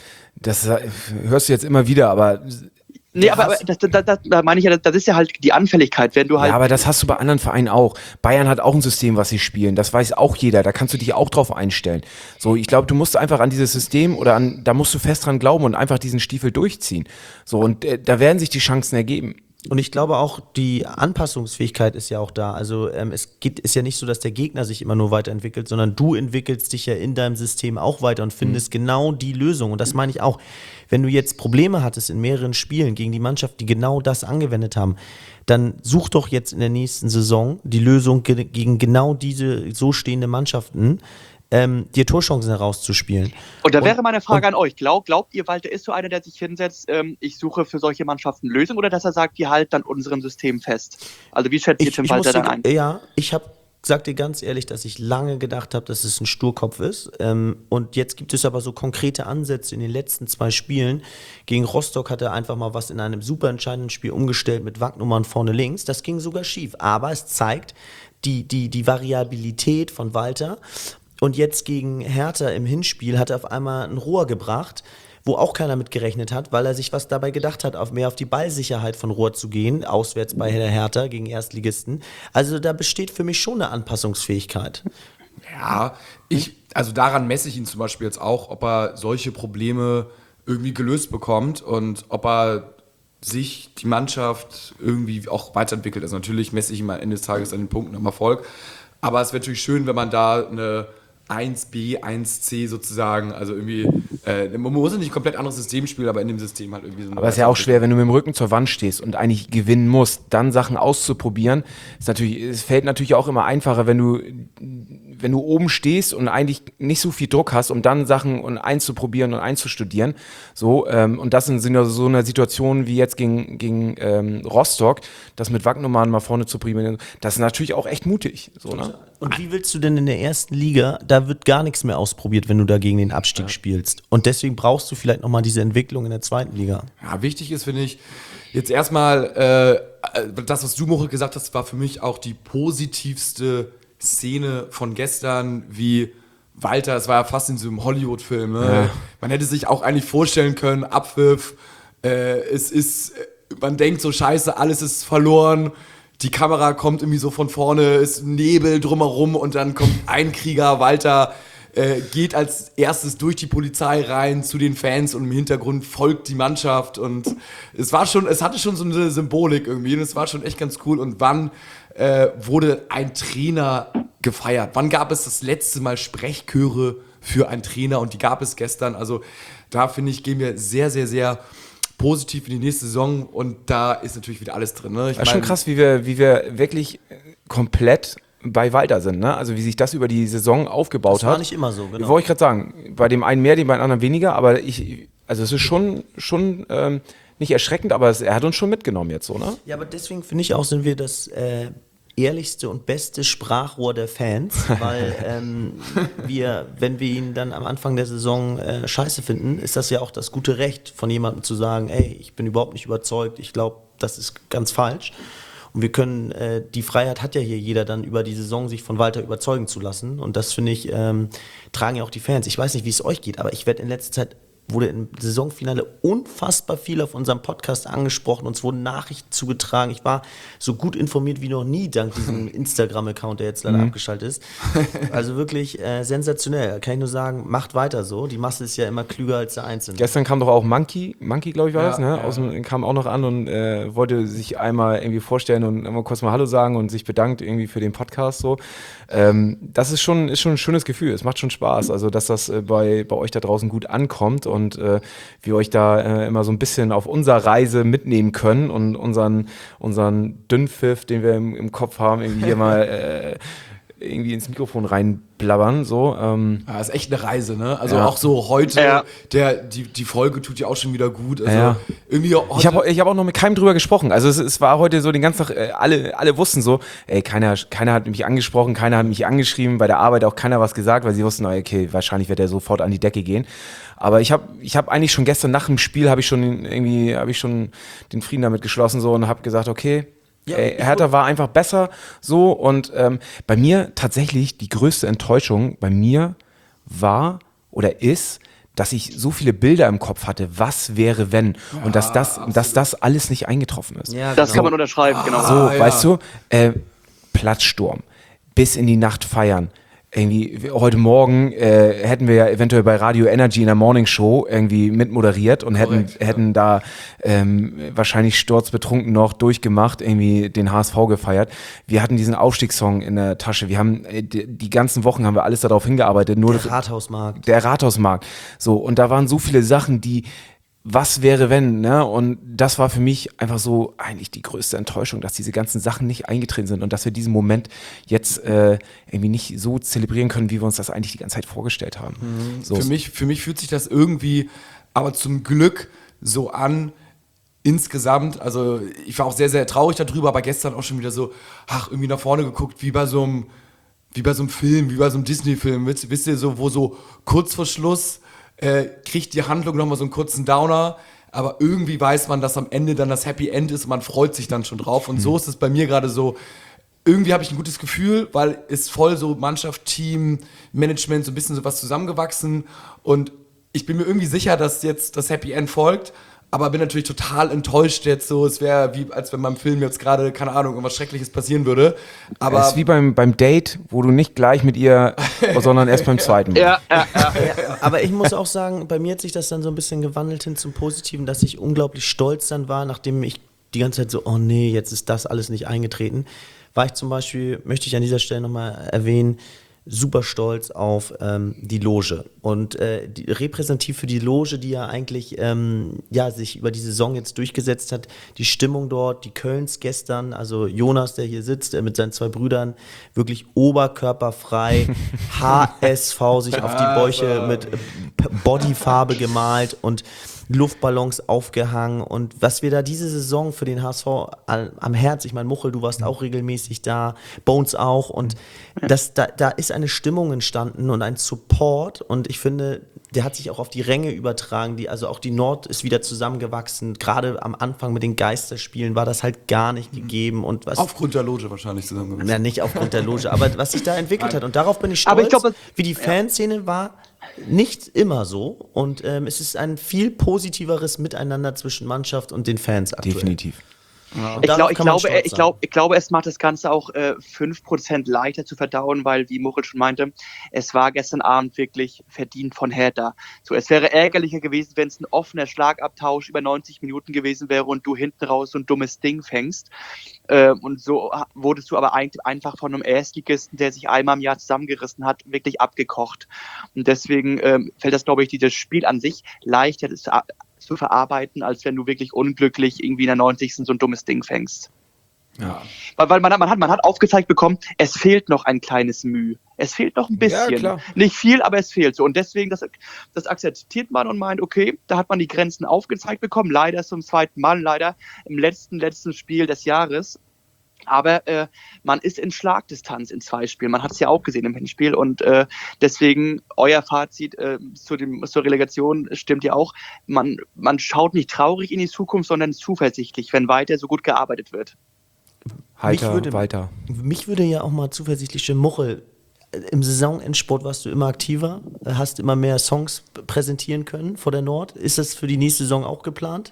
A: das hörst du jetzt immer wieder, aber
D: Nee, aber, aber das, das, das, da meine ich ja, das ist ja halt die Anfälligkeit, wenn du halt...
A: ja, aber das hast du bei anderen Vereinen auch. Bayern hat auch ein System, was sie spielen. Das weiß auch jeder. Da kannst du dich auch drauf einstellen. So, ich glaube, du musst einfach an dieses System oder an, da musst du fest dran glauben und einfach diesen Stiefel durchziehen. So, und äh, da werden sich die Chancen ergeben.
B: Und ich glaube auch, die Anpassungsfähigkeit ist ja auch da. Also ähm, es geht, ist ja nicht so, dass der Gegner sich immer nur weiterentwickelt, sondern du entwickelst dich ja in deinem System auch weiter und findest mhm. genau die Lösung. Und das meine ich auch. Wenn du jetzt Probleme hattest in mehreren Spielen gegen die Mannschaft, die genau das angewendet haben, dann such doch jetzt in der nächsten Saison die Lösung ge- gegen genau diese so stehende Mannschaften, ähm, dir Torchancen herauszuspielen.
D: Und da wäre meine Frage an euch. Glaub, glaubt ihr, Walter ist so einer, der sich hinsetzt, ähm, ich suche für solche Mannschaften Lösungen, oder dass er sagt, wir halten an unserem System fest? Also wie schätzt ihr Tim Walter dann ein?
B: Ja, ich habe sag dir ganz ehrlich, dass ich lange gedacht habe, dass es ein Sturkopf ist. Ähm, und jetzt gibt es aber so konkrete Ansätze in den letzten zwei Spielen. Gegen Rostock hat er einfach mal was in einem super entscheidenden Spiel umgestellt mit Wacknummern vorne links. Das ging sogar schief. Aber es zeigt die, die, die Variabilität von Walter. Und jetzt gegen Hertha im Hinspiel hat er auf einmal ein Rohr gebracht, wo auch keiner mit gerechnet hat, weil er sich was dabei gedacht hat, auf mehr auf die Ballsicherheit von Rohr zu gehen, auswärts bei der Hertha gegen Erstligisten. Also da besteht für mich schon eine Anpassungsfähigkeit.
C: Ja, ich, also daran messe ich ihn zum Beispiel jetzt auch, ob er solche Probleme irgendwie gelöst bekommt und ob er sich, die Mannschaft irgendwie auch weiterentwickelt. Also natürlich messe ich ihn am Ende des Tages an den Punkten am Erfolg, aber es wäre natürlich schön, wenn man da eine eins b, eins c sozusagen, also irgendwie, äh, man muss ja nicht komplett anderes System spielen, aber in dem System halt irgendwie so eine...
A: Aber es ist ja auch schwer, wenn du mit dem Rücken zur Wand stehst und eigentlich gewinnen musst, dann Sachen auszuprobieren. Ist natürlich, es fällt natürlich auch immer einfacher, wenn du, wenn du oben stehst und eigentlich nicht so viel Druck hast, um dann Sachen und einzuprobieren und einzustudieren. So, ähm, und das in so einer Situation wie jetzt gegen, gegen ähm, Rostock, das mit Wacknummern mal vorne zu probieren, das ist natürlich auch echt mutig. So, ne?
B: Und wie willst du denn in der ersten Liga, da wird gar nichts mehr ausprobiert, wenn du da gegen den Abstieg ja. spielst. Und deswegen brauchst du vielleicht nochmal diese Entwicklung in der zweiten Liga.
C: Ja, wichtig ist, finde ich, jetzt erstmal, äh, das, was du, Moritz, gesagt hast, war für mich auch die positivste Szene von gestern, wie Walter, es war ja fast in so einem Hollywood-Film. Ne?
A: Ja.
C: Man hätte sich auch eigentlich vorstellen können, Abpfiff, äh, es ist, man denkt so, scheiße, alles ist verloren, die Kamera kommt irgendwie so von vorne, ist Nebel drumherum und dann kommt ein Krieger, Walter, äh, geht als erstes durch die Polizei rein zu den Fans und im Hintergrund folgt die Mannschaft und es war schon, es hatte schon so eine Symbolik irgendwie und es war schon echt ganz cool. Und wann äh, wurde ein Trainer gefeiert? Wann gab es das letzte Mal Sprechchöre für einen Trainer? Und die gab es gestern. Also da finde ich, gehen wir sehr, sehr, sehr positiv in die nächste Saison und da ist natürlich wieder alles drin. Ne? Ich
A: Das ist schon
C: mein,
A: krass, wie wir, wie wir wirklich komplett bei Walter sind, ne? Also wie sich das über die Saison aufgebaut
B: Das war
A: hat.
B: nicht immer so, genau.
A: Wollte ich gerade sagen, bei dem einen mehr, dem bei dem anderen weniger, aber ich, also es ist schon, schon ähm, nicht erschreckend, aber es, er hat uns schon mitgenommen jetzt so, ne?
B: Ja, aber deswegen finde ich auch, sind wir das äh, ehrlichste und beste Sprachrohr der Fans, weil ähm, wir, wenn wir ihn dann am Anfang der Saison äh, scheiße finden, ist das ja auch das gute Recht von jemandem zu sagen, ey, ich bin überhaupt nicht überzeugt, ich glaube, das ist ganz falsch. Und wir können, äh, die Freiheit hat ja hier jeder dann über die Saison, sich von Walter überzeugen zu lassen. Und das finde ich, ähm, tragen ja auch die Fans. Ich weiß nicht, wie es euch geht, aber ich werde in letzter Zeit, wurde im Saisonfinale unfassbar viel auf unserem Podcast angesprochen. Uns wurden Nachrichten zugetragen. Ich war so gut informiert wie noch nie dank diesem Instagram-Account, der jetzt leider
A: Mhm.
B: abgeschaltet ist. Also wirklich äh, sensationell. Kann ich nur sagen, macht weiter so. Die Masse ist ja immer klüger als der Einzelne.
A: Gestern kam doch auch Monkey, Monkey glaube ich war
C: Ja,
A: das, ne?
C: ja.
A: Aus dem, kam auch noch an und äh, wollte sich einmal irgendwie vorstellen und einmal kurz mal Hallo sagen und sich bedankt irgendwie für den Podcast so. Ähm, das ist schon, ist schon ein schönes Gefühl. Es macht schon Spaß, also dass das äh, bei, bei euch da draußen gut ankommt und äh, wir euch da äh, immer so ein bisschen auf unserer Reise mitnehmen können und unseren, unseren Dünnpfiff, den wir im, im Kopf haben, irgendwie hier mal äh, irgendwie ins Mikrofon reinblabbern. So, ähm,
C: Ja, ist echt eine Reise, ne? Also
A: Ja.
C: auch so heute,
D: Ja.
C: der, die, die Folge tut ja auch schon wieder gut. Also
A: Ja.
C: irgendwie heute,
A: Ich habe ich hab auch noch mit keinem drüber gesprochen. Also es, es war heute so den ganzen Tag, äh, alle, alle wussten so, ey, keiner, keiner hat mich angesprochen, keiner hat mich angeschrieben, bei der Arbeit auch keiner was gesagt, weil sie wussten, okay, wahrscheinlich wird er sofort an die Decke gehen. Aber ich habe ich hab eigentlich schon gestern nach dem Spiel, habe ich schon irgendwie, habe ich schon den Frieden damit geschlossen so und habe gesagt, okay,
B: Ja,
A: ey,
B: ich
A: Hertha war einfach besser so und ähm, bei mir tatsächlich die größte Enttäuschung bei mir war oder ist, dass ich so viele Bilder im Kopf hatte, was wäre wenn und dass das, dass das alles nicht eingetroffen ist.
B: Ja,
D: Das
B: genau.
D: kann man unterschreiben, genau.
A: So,
C: Ah, ja.
A: weißt du, äh, Platzsturm, bis in die Nacht feiern. Irgendwie, heute Morgen äh, hätten wir ja eventuell bei Radio Energy in der Morning Show irgendwie mitmoderiert und hätten,
C: Korrekt, ja.
A: hätten da ähm, wahrscheinlich sturzbetrunken noch durchgemacht, irgendwie den H S V gefeiert. Wir hatten diesen Aufstiegssong in der Tasche. Wir haben äh, die, die ganzen Wochen haben wir alles darauf hingearbeitet. Nur
B: Der Rathausmarkt.
A: der Rathausmarkt. So, und da waren so viele Sachen, die, was wäre wenn, ne? Und das war für mich einfach so eigentlich die größte Enttäuschung, dass diese ganzen Sachen nicht eingetreten sind und dass wir diesen Moment jetzt äh, irgendwie nicht so zelebrieren können, wie wir uns das eigentlich die ganze Zeit vorgestellt haben. So.
C: für mich, für mich fühlt sich das irgendwie, aber zum Glück so an, insgesamt, also ich war auch sehr, sehr traurig darüber, aber gestern auch schon wieder so, ach, irgendwie nach vorne geguckt, wie bei so einem, wie bei so einem Film, wie bei so einem Disney-Film, wisst, wisst ihr, so, wo so kurz vor Schluss äh, kriegt die Handlung nochmal so einen kurzen Downer, aber irgendwie weiß man, dass am Ende dann das Happy End ist und man freut sich dann schon drauf und so ist es bei mir gerade so, irgendwie habe ich ein gutes Gefühl, weil es voll so Mannschaft, Team, Management, so ein bisschen sowas zusammengewachsen und ich bin mir irgendwie sicher, dass jetzt das Happy End folgt, aber bin natürlich total enttäuscht jetzt so, es wäre wie, als wenn beim Film jetzt gerade, keine Ahnung, irgendwas Schreckliches passieren würde, aber
A: Es ist wie beim, beim Date, wo du nicht gleich mit ihr, sondern erst beim zweiten Mal.
D: Ja, ja, ja.
B: Ja, aber ich muss auch sagen, bei mir hat sich das dann so ein bisschen gewandelt hin zum Positiven, dass ich unglaublich stolz dann war, nachdem ich die ganze Zeit so, oh nee, jetzt ist das alles nicht eingetreten, war ich zum Beispiel, möchte ich an dieser Stelle nochmal erwähnen, super stolz auf ähm, die Loge und äh, die, repräsentativ für die Loge, die ja eigentlich ähm, ja, sich über die Saison jetzt durchgesetzt hat, die Stimmung dort, die Kölns gestern, also Jonas, der hier sitzt, äh, mit seinen zwei Brüdern, wirklich oberkörperfrei, H S V sich auf die Bäuche mit äh, Bodyfarbe gemalt und Luftballons aufgehangen und was wir da diese Saison für den H S V al- am Herz, ich meine Muchel, du warst auch regelmäßig da, Bones auch und das, da, da ist eine Stimmung entstanden und ein Support und ich finde, der hat sich auch auf die Ränge übertragen, die, also auch die Nord ist wieder zusammengewachsen. Gerade am Anfang mit den Geisterspielen war das halt gar nicht gegeben. Und was,
C: Aufgrund der Loge wahrscheinlich zusammengewachsen.
B: na, nicht aufgrund der Loge, aber was sich da entwickelt hat. Und darauf bin ich stolz,
D: Aber ich glaub, das-
B: wie die Fanszene war. Nicht immer so. Und ähm, es ist ein viel positiveres Miteinander zwischen Mannschaft und den Fans aktuell.
A: Definitiv.
B: Und
D: Ich,
B: darauf
D: glaub, ich,
B: kann man
D: glaube,
B: stolz
D: ich,
B: sein.
D: glaub, ich glaube, es macht das Ganze auch äh, fünf Prozent leichter zu verdauen, weil, wie Muchel schon meinte, es war gestern Abend wirklich verdient von Hertha. So, es wäre ärgerlicher gewesen, wenn es ein offener Schlagabtausch über neunzig Minuten gewesen wäre und du hinten raus so ein dummes Ding fängst. Äh, und so wurdest du aber eigentlich einfach von einem Erstligisten, der sich einmal im Jahr zusammengerissen hat, wirklich abgekocht. Und deswegen ähm, fällt das, glaube ich, dieses Spiel an sich leichter zu, zu verarbeiten, als wenn du wirklich unglücklich irgendwie in der neunzigsten so ein dummes Ding fängst.
C: Ja.
D: Weil, weil man, hat- man, hat, man hat aufgezeigt bekommen, es fehlt noch ein kleines Mühe. Es fehlt noch ein bisschen.
A: Ja, klar.
D: Nicht viel, aber es fehlt so. Und deswegen, das, das akzeptiert man und meint, okay, da hat man die Grenzen aufgezeigt bekommen. Leider zum zweiten Mal, leider im letzten, letzten Spiel des Jahres. Aber äh, man ist in Schlagdistanz in zwei Spielen. Man hat es ja auch gesehen im Hinspiel. Und äh, deswegen, euer Fazit äh, zu dem, zur Relegation stimmt ja auch. Man, man schaut nicht traurig in die Zukunft, sondern zuversichtlich, wenn weiter so gut gearbeitet wird.
A: Heiter,
B: würde-
A: weiter.
B: Mich würde ja auch mal zuversichtlich stimmen, Muchel, im Saisonendsport warst du immer aktiver, hast immer mehr Songs präsentieren können vor der Nord. Ist das für die nächste Saison auch geplant?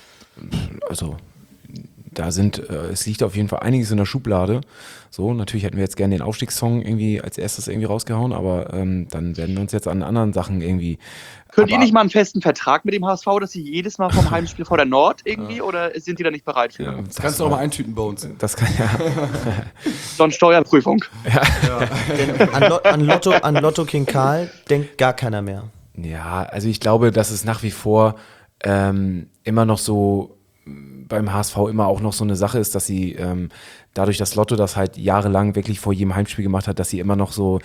A: Also da sind, äh, es liegt auf jeden Fall einiges in der Schublade. So, natürlich hätten wir jetzt gerne den Aufstiegssong irgendwie als erstes irgendwie rausgehauen, aber ähm, dann werden wir uns jetzt an anderen Sachen irgendwie.
D: Könnt ihr
A: aber-
D: nicht mal einen festen Vertrag mit dem H S V, dass sie jedes Mal vom Heimspiel vor der Nord irgendwie, oder sind die da nicht bereit für?
A: Ja,
C: Das kannst du auch mal eintüten bei uns.
A: Das kann ja.
D: So eine Steuerprüfung.
B: Denn an, Lo an, Lotto, an Lotto King Karl denkt gar keiner mehr.
A: Ja, also ich glaube, dass es nach wie vor ähm, immer noch so m, beim H S V immer auch noch so eine Sache ist, dass sie ähm, dadurch, dass Lotto das halt jahrelang wirklich vor jedem Heimspiel gemacht hat, dass sie immer noch so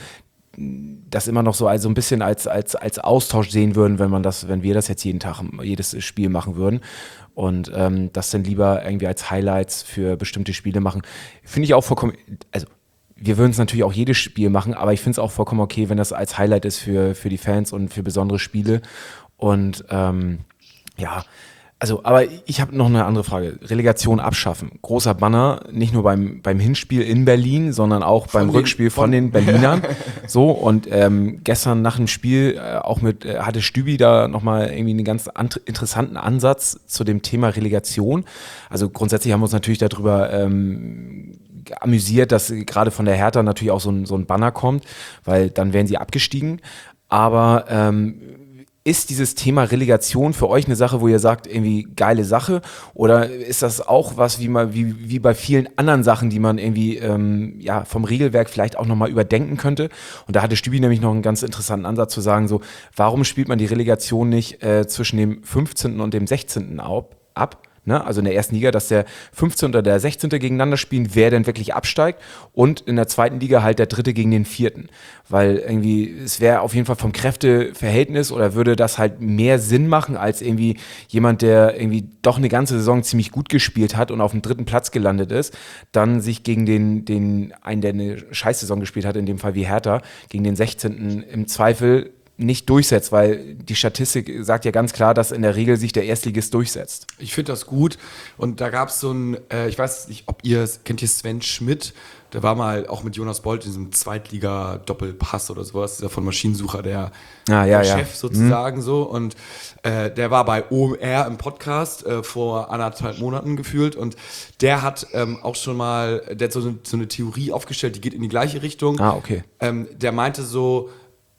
A: das immer noch so also ein bisschen als, als, als Austausch sehen würden, wenn man das, wenn wir das jetzt jeden Tag, jedes Spiel machen würden. Und ähm, das dann lieber irgendwie als Highlights für bestimmte Spiele machen. Finde ich auch vollkommen, also wir würden es natürlich auch jedes Spiel machen, aber ich finde es auch vollkommen okay, wenn das als Highlight ist für, für die Fans und für besondere Spiele. Und ähm, ja, also, aber ich habe noch eine andere Frage. Relegation abschaffen. Großer Banner, nicht nur beim, beim Hinspiel in Berlin, sondern auch beim
C: den-
A: Rückspiel von,
C: von-
A: den Berlinern. So, und ähm, gestern nach dem Spiel äh, auch mit, äh, hatte Stübi da nochmal irgendwie einen ganz ant- interessanten Ansatz zu dem Thema Relegation. Also grundsätzlich haben wir uns natürlich darüber ähm, amüsiert, dass gerade von der Hertha natürlich auch so ein, so ein Banner kommt, weil dann wären sie abgestiegen. Aber ähm, ist dieses Thema Relegation für euch eine Sache, wo ihr sagt, irgendwie geile Sache? Oder ist das auch was wie, mal, wie, wie bei vielen anderen Sachen, die man irgendwie ähm, ja, vom Regelwerk vielleicht auch nochmal überdenken könnte? Und da hatte Stübi nämlich noch einen ganz interessanten Ansatz zu sagen, so, warum spielt man die Relegation nicht äh, zwischen dem fünfzehnten und dem sechzehnten ab? ab? Ne? Also in der ersten Liga, dass der fünfzehnte oder der sechzehnte gegeneinander spielen, wer denn wirklich absteigt, und in der zweiten Liga halt der dritte gegen den vierten. Weil irgendwie, es wäre auf jeden Fall vom Kräfteverhältnis oder würde das halt mehr Sinn machen, als irgendwie jemand, der irgendwie doch eine ganze Saison ziemlich gut gespielt hat und auf dem dritten Platz gelandet ist, dann sich gegen den, den einen, der eine Scheißsaison gespielt hat, in dem Fall wie Hertha, gegen den sechzehnten im Zweifel nicht durchsetzt, weil die Statistik sagt ja ganz klar, dass in der Regel sich der Erstligist durchsetzt.
C: Ich finde das gut. Und da gab es so ein, äh, ich weiß nicht, ob ihr, kennt ihr Sven Schmidt? Der war mal auch mit Jonas Bolt in diesem Zweitliga-Doppelpass oder sowas, dieser von Maschinensucher, der,
A: Ah, ja,
C: der
A: ja.
C: Chef sozusagen so. Und äh, der war bei O M R im Podcast äh, vor anderthalb Monaten gefühlt. Und der hat ähm, auch schon mal, der hat so eine, so eine Theorie aufgestellt, die geht in die gleiche Richtung.
A: Ah, okay.
C: Ähm, der meinte so,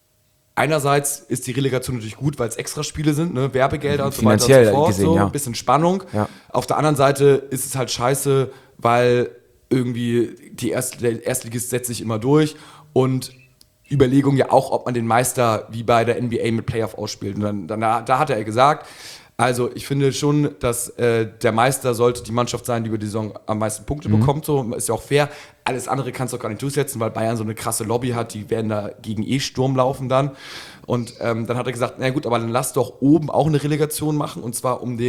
C: einerseits ist die Relegation natürlich gut, weil es Extraspiele sind, ne? Werbegelder und so weiter und
A: Finanziell
C: so fort,
A: gesehen,
C: so,
A: ja.
C: ein bisschen Spannung.
A: Ja.
C: Auf der anderen Seite ist es halt scheiße, weil irgendwie die Erst der Erstligist setzt sich immer durch und Überlegung ja auch, ob man den Meister wie bei der N B A mit Playoff ausspielt. Und dann, dann da, da hat er gesagt, also ich finde schon, dass äh, der Meister sollte die Mannschaft sein, die über die Saison am meisten Punkte
A: Mhm.
C: bekommt. So ist ja auch fair. Alles andere kannst du auch gar nicht durchsetzen, weil Bayern so eine krasse Lobby hat. Die werden da gegen eh Sturm laufen dann. Und ähm, dann hat er gesagt, na gut, aber dann lass doch oben auch eine Relegation machen, und zwar um den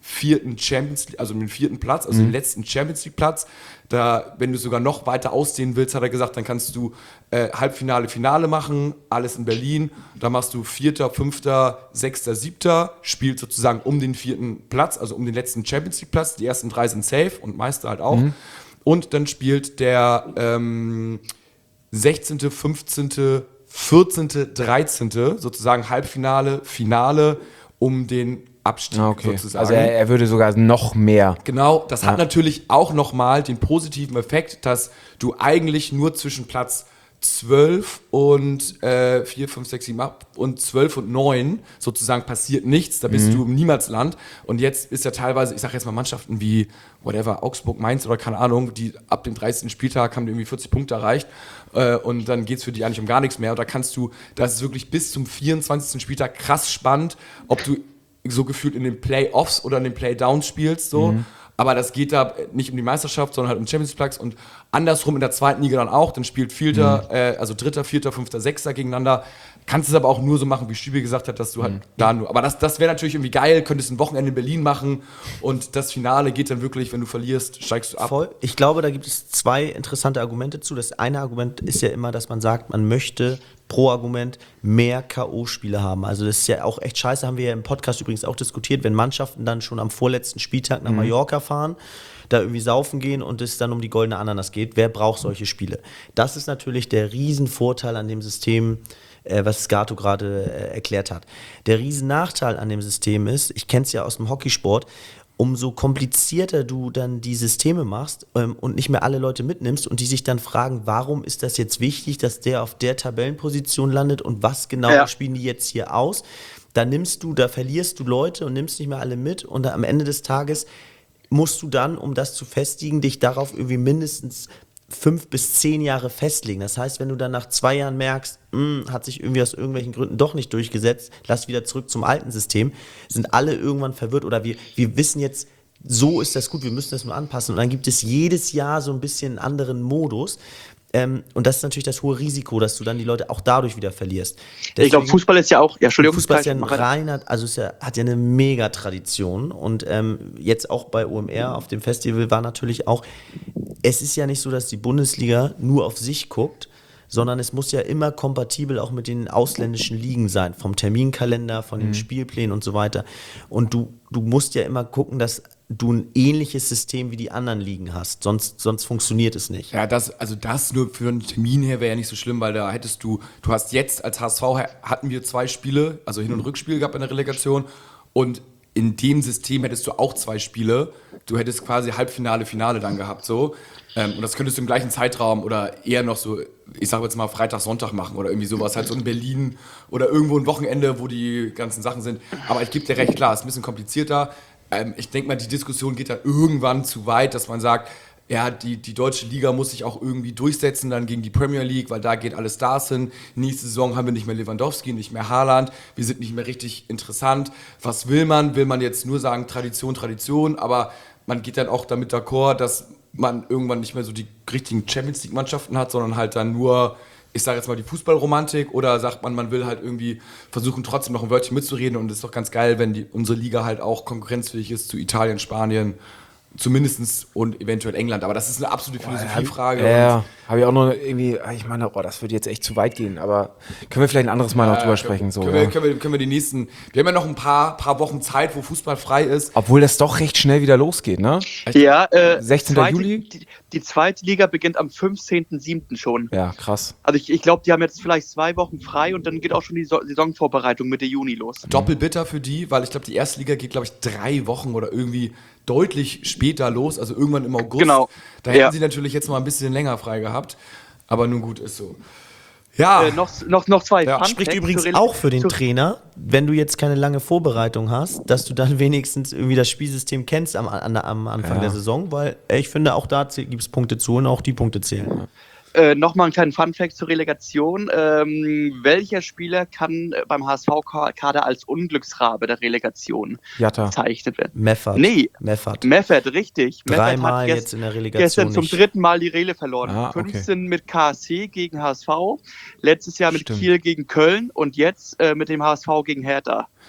C: vierten Champions League, also um den vierten Platz, also
A: Mhm.
C: den letzten Champions League Platz. Da, wenn du sogar noch weiter ausdehnen willst, hat er gesagt, dann kannst du äh, Halbfinale, Finale machen, alles in Berlin. Da machst du Vierter, Fünfter, Sechster, Siebter, spielt sozusagen um den vierten Platz, also um den letzten Champions League Platz. Die ersten drei sind safe und Meister halt auch.
A: Mhm.
C: Und dann spielt der ähm, sechzehnte, fünfzehnte, vierzehnte, dreizehnte sozusagen Halbfinale, Finale um den Abstieg
A: Ah, okay.
C: sozusagen.
A: Also er, er würde sogar noch mehr.
C: Genau, das
A: Ja.
C: hat natürlich auch nochmal den positiven Effekt, dass du eigentlich nur zwischen Platz zwölf und äh, vier, fünf, sechs, sieben, acht und zwölf und neun sozusagen passiert nichts, da bist
A: Mhm.
C: du im Niemandsland und jetzt ist ja teilweise, ich sag jetzt mal Mannschaften wie whatever, Augsburg, Mainz oder keine Ahnung, die ab dem dreißigsten Spieltag haben die irgendwie vierzig Punkte erreicht äh, und dann geht's für die eigentlich um gar nichts mehr und da kannst du, das ist wirklich bis zum vierundzwanzigsten Spieltag krass spannend, ob du so gefühlt in den Playoffs oder in den Playdowns spielst, so.
A: Mhm.
C: Aber das geht da nicht um die Meisterschaft, sondern halt um Champions League und andersrum in der zweiten Liga dann auch. Dann spielt Vierter,
A: Mhm.
C: äh, also Dritter, Vierter, Fünfter, Sechster gegeneinander. Kannst es aber auch nur so machen, wie Stübi gesagt hat, dass du halt
A: Mhm.
C: da nur. Aber das, das wäre natürlich irgendwie geil, könntest ein Wochenende in Berlin machen und das Finale geht dann wirklich, wenn du verlierst, steigst du ab.
B: Voll. Ich glaube, da gibt es zwei interessante Argumente zu. Das eine Argument ist ja immer, dass man sagt, man möchte pro Argument mehr K O-Spiele haben. Also das ist ja auch echt scheiße, haben wir ja im Podcast übrigens auch diskutiert, wenn Mannschaften dann schon am vorletzten Spieltag nach Mallorca fahren, da irgendwie saufen gehen und es dann um die goldene Ananas geht. Wer braucht solche Spiele? Das ist natürlich der Riesenvorteil an dem System, äh, was Sgato gerade äh, erklärt hat. Der Riesennachteil an dem System ist, ich kenne es ja aus dem Hockeysport, umso komplizierter du dann die Systeme machst ähm, und nicht mehr alle Leute mitnimmst und die sich dann fragen, warum ist das jetzt wichtig, dass der auf der Tabellenposition landet und was genau
D: Ja.
B: spielen die jetzt hier aus? Da nimmst du, da verlierst du Leute und nimmst nicht mehr alle mit und am Ende des Tages musst du dann, um das zu festigen, dich darauf irgendwie mindestens fünf bis zehn Jahre festlegen. Das heißt, wenn du dann nach zwei Jahren merkst, mh, hat sich irgendwie aus irgendwelchen Gründen doch nicht durchgesetzt, lass wieder zurück zum alten System, sind alle irgendwann verwirrt oder wir, wir wissen jetzt, so ist das gut, wir müssen das nur anpassen. Und dann gibt es jedes Jahr so ein bisschen einen anderen Modus. Ähm, und das ist natürlich das hohe Risiko, dass du dann die Leute auch dadurch wieder verlierst.
D: ich glaube,
B: Deswegen-
D: Fußball ist ja auch, ja, Entschuldigung,
B: Fußball ist ja ein
D: mach weiter.
B: reiner, also es ist ja, hat ja eine Mega-Tradition und ähm, jetzt auch bei O M R auf dem Festival war natürlich auch, es ist ja nicht so, dass die Bundesliga nur auf sich guckt, sondern es muss ja immer kompatibel auch mit den ausländischen Ligen sein, vom Terminkalender, von den Spielplänen und so weiter. Und du, du musst ja immer gucken, dass du ein ähnliches System wie die anderen Ligen hast, sonst, sonst funktioniert es nicht.
C: Ja, das, also das nur für einen Termin her wäre ja nicht so schlimm, weil da hättest du, du hast jetzt als H S V her- hatten wir zwei Spiele, also Hin- und Rückspiel gehabt in der Relegation und in dem System hättest du auch zwei Spiele. Du hättest quasi Halbfinale, Finale dann gehabt, so. Ähm, und das könntest du im gleichen Zeitraum oder eher noch so, ich sag jetzt mal Freitag, Sonntag machen oder irgendwie sowas, halt so in Berlin oder irgendwo ein Wochenende, wo die ganzen Sachen sind. Aber ich gebe dir recht, klar, ist ein bisschen komplizierter. Ähm, ich denke mal, die Diskussion geht dann irgendwann zu weit, dass man sagt, ja, die, die deutsche Liga muss sich auch irgendwie durchsetzen dann gegen die Premier League, weil da geht alle Stars hin. Nächste Saison haben wir nicht mehr Lewandowski, nicht mehr Haaland. Wir sind nicht mehr richtig interessant. Was will man? Will man jetzt nur sagen Tradition, Tradition? Aber man geht dann auch damit d'accord, dass man irgendwann nicht mehr so die richtigen Champions-League-Mannschaften hat, sondern halt dann nur, ich sage jetzt mal, die Fußballromantik, oder sagt man, man will halt irgendwie versuchen, trotzdem noch ein Wörtchen mitzureden, und es ist doch ganz geil, wenn die, unsere Liga halt auch konkurrenzfähig ist zu Italien, Spanien, zumindest und eventuell England. Aber das ist eine absolute Philosophiefrage.
A: Ja, ja. habe ich auch noch irgendwie, ich meine, oh, das würde jetzt echt zu weit gehen, aber können wir vielleicht ein anderes Mal noch drüber sprechen. So,
C: können,
A: ja.
C: wir, können, wir, können wir die nächsten, wir haben ja noch ein paar, paar Wochen Zeit, wo Fußball frei ist.
A: Obwohl das doch recht schnell wieder losgeht, ne?
D: Ja, äh,
A: sechzehnten
D: zweite,
A: Juli?
D: Die, die zweite Liga beginnt am fünfzehnten siebten schon.
A: Ja, krass.
D: Also ich, ich glaube, die haben jetzt vielleicht zwei Wochen frei und dann geht auch schon die so Saisonvorbereitung Mitte Juni los.
C: Doppelbitter für die, weil ich glaube, die erste Liga geht, glaube ich, drei Wochen oder irgendwie deutlich später los, also irgendwann im August.
D: Genau.
C: Da hätten
D: Ja.
C: sie natürlich jetzt mal ein bisschen länger frei gehabt. Aber nun gut, ist so. Ja,
D: Äh, noch, noch, noch zwei
C: Ja.
D: Fun
B: Spricht
D: Facts
B: übrigens
D: zur Rele-
B: auch für den
D: zur-
B: Trainer, wenn du jetzt keine lange Vorbereitung hast, dass du dann wenigstens irgendwie das Spielsystem kennst am, an, am Anfang
A: Ja.
B: der Saison, weil äh, ich finde, auch da gibt es Punkte zu holen, auch die Punkte zählen.
D: Äh, Nochmal einen kleinen Funfact zur Relegation. Ähm, welcher Spieler kann äh, beim H S V-Kader als Unglücksrabe der Relegation
A: Jatta.
D: bezeichnet werden?
B: Meffert.
D: Nee.
B: Meffert.
D: Meffert, richtig. Meffert
B: Dreimal
D: hat gest-
B: jetzt in der Relegation
D: gestern zum
B: nicht.
D: dritten Mal die Rele verloren.
A: Ah, okay.
D: fünfzehn mit K S C gegen H S V, letztes Jahr mit
A: Stimmt.
D: Kiel gegen Köln und jetzt äh, mit dem H S V gegen Hertha.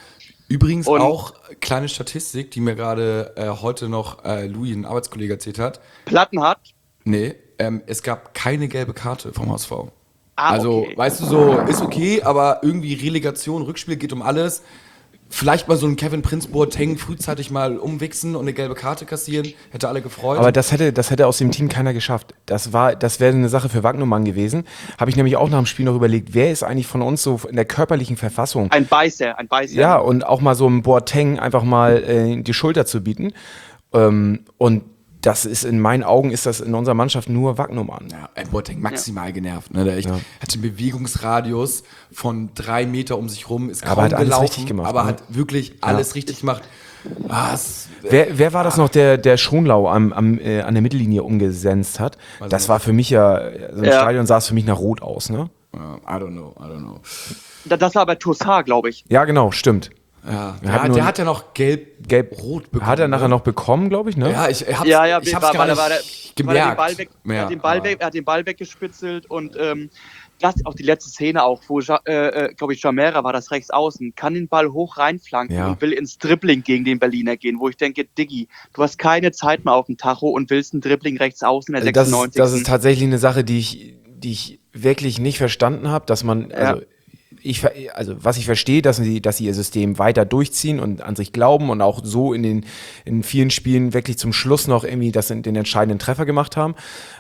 C: Übrigens
D: Und-
C: auch kleine Statistik, die mir gerade äh, heute noch äh, Louis, ein Arbeitskollege, erzählt hat.
D: Platten hat.
C: Nee, ähm, es gab keine gelbe Karte vom H S V.
D: Ah,
C: also,
D: okay.
C: weißt du, so ist okay, aber irgendwie Relegation, Rückspiel geht um alles. Vielleicht mal so ein Kevin Prince Boateng frühzeitig mal umwichsen und eine gelbe Karte kassieren, hätte alle gefreut.
A: Aber das hätte, das hätte aus dem Team keiner geschafft. Das war, das wäre eine Sache für Wagnumann gewesen. Habe ich nämlich auch nach dem Spiel noch überlegt, wer ist eigentlich von uns so in der körperlichen Verfassung?
D: Ein Beißer, ein Beißer.
A: Ja, und auch mal so einem Boateng einfach mal äh, die Schulter zu bieten. Ähm, und das ist in meinen Augen ist das in unserer Mannschaft nur Wagnumann.
C: Ja, ey, Boateng maximal genervt. Ne? Der echt, hatte einen Bewegungsradius von drei Meter um sich rum, ist kaum
A: Aber hat alles
C: gelaufen,
A: richtig gemacht,
C: aber
A: ne?
C: hat wirklich alles richtig gemacht. Ah, es,
A: Wer, wer war das noch, der, der Schonlau am, am, äh, an der Mittellinie umgesenzt hat? Das war für mich ja, so ein
D: Ja.
A: Stadion sah es für mich nach Rot aus, ne?
C: I don't know, I don't know.
D: Da- Das war aber Toussaint, glaube ich.
A: Ja, genau, stimmt.
C: Ja,
A: Wir hatten
C: der,
A: nur-
C: der hat ja noch gelb,
A: Gelb-Rot
C: bekommen,
A: hat er nachher
C: ne?
A: noch bekommen, glaube ich, ne?
C: Ja, ich hab's,
D: Ja, ja,
C: ich hab's
D: war,
C: gar
D: war,
C: nicht
D: war, der,
C: gemerkt.
D: War der den Ball weg, er,
C: mehr,
D: hat den Ball
C: aber-
D: weg, er hat den Ball weggespitzelt und ähm, das auch die letzte Szene auch, wo, ja, äh, glaube ich, Jamera war das rechts außen, kann den Ball hoch reinflanken
A: Ja.
D: und will ins Dribbling gegen den Berliner gehen, wo ich denke, Diggi, du hast keine Zeit mehr auf dem Tacho und willst ein Dribbling rechts außen in der
A: das, ist,
D: sechsundneunzigsten
A: das ist tatsächlich eine Sache, die ich, die ich wirklich nicht verstanden habe, dass man, also, ich, ver- also was ich verstehe, dass sie, dass sie ihr System weiter durchziehen und an sich glauben und auch so in den in vielen Spielen wirklich zum Schluss noch irgendwie das, den entscheidenden Treffer gemacht haben.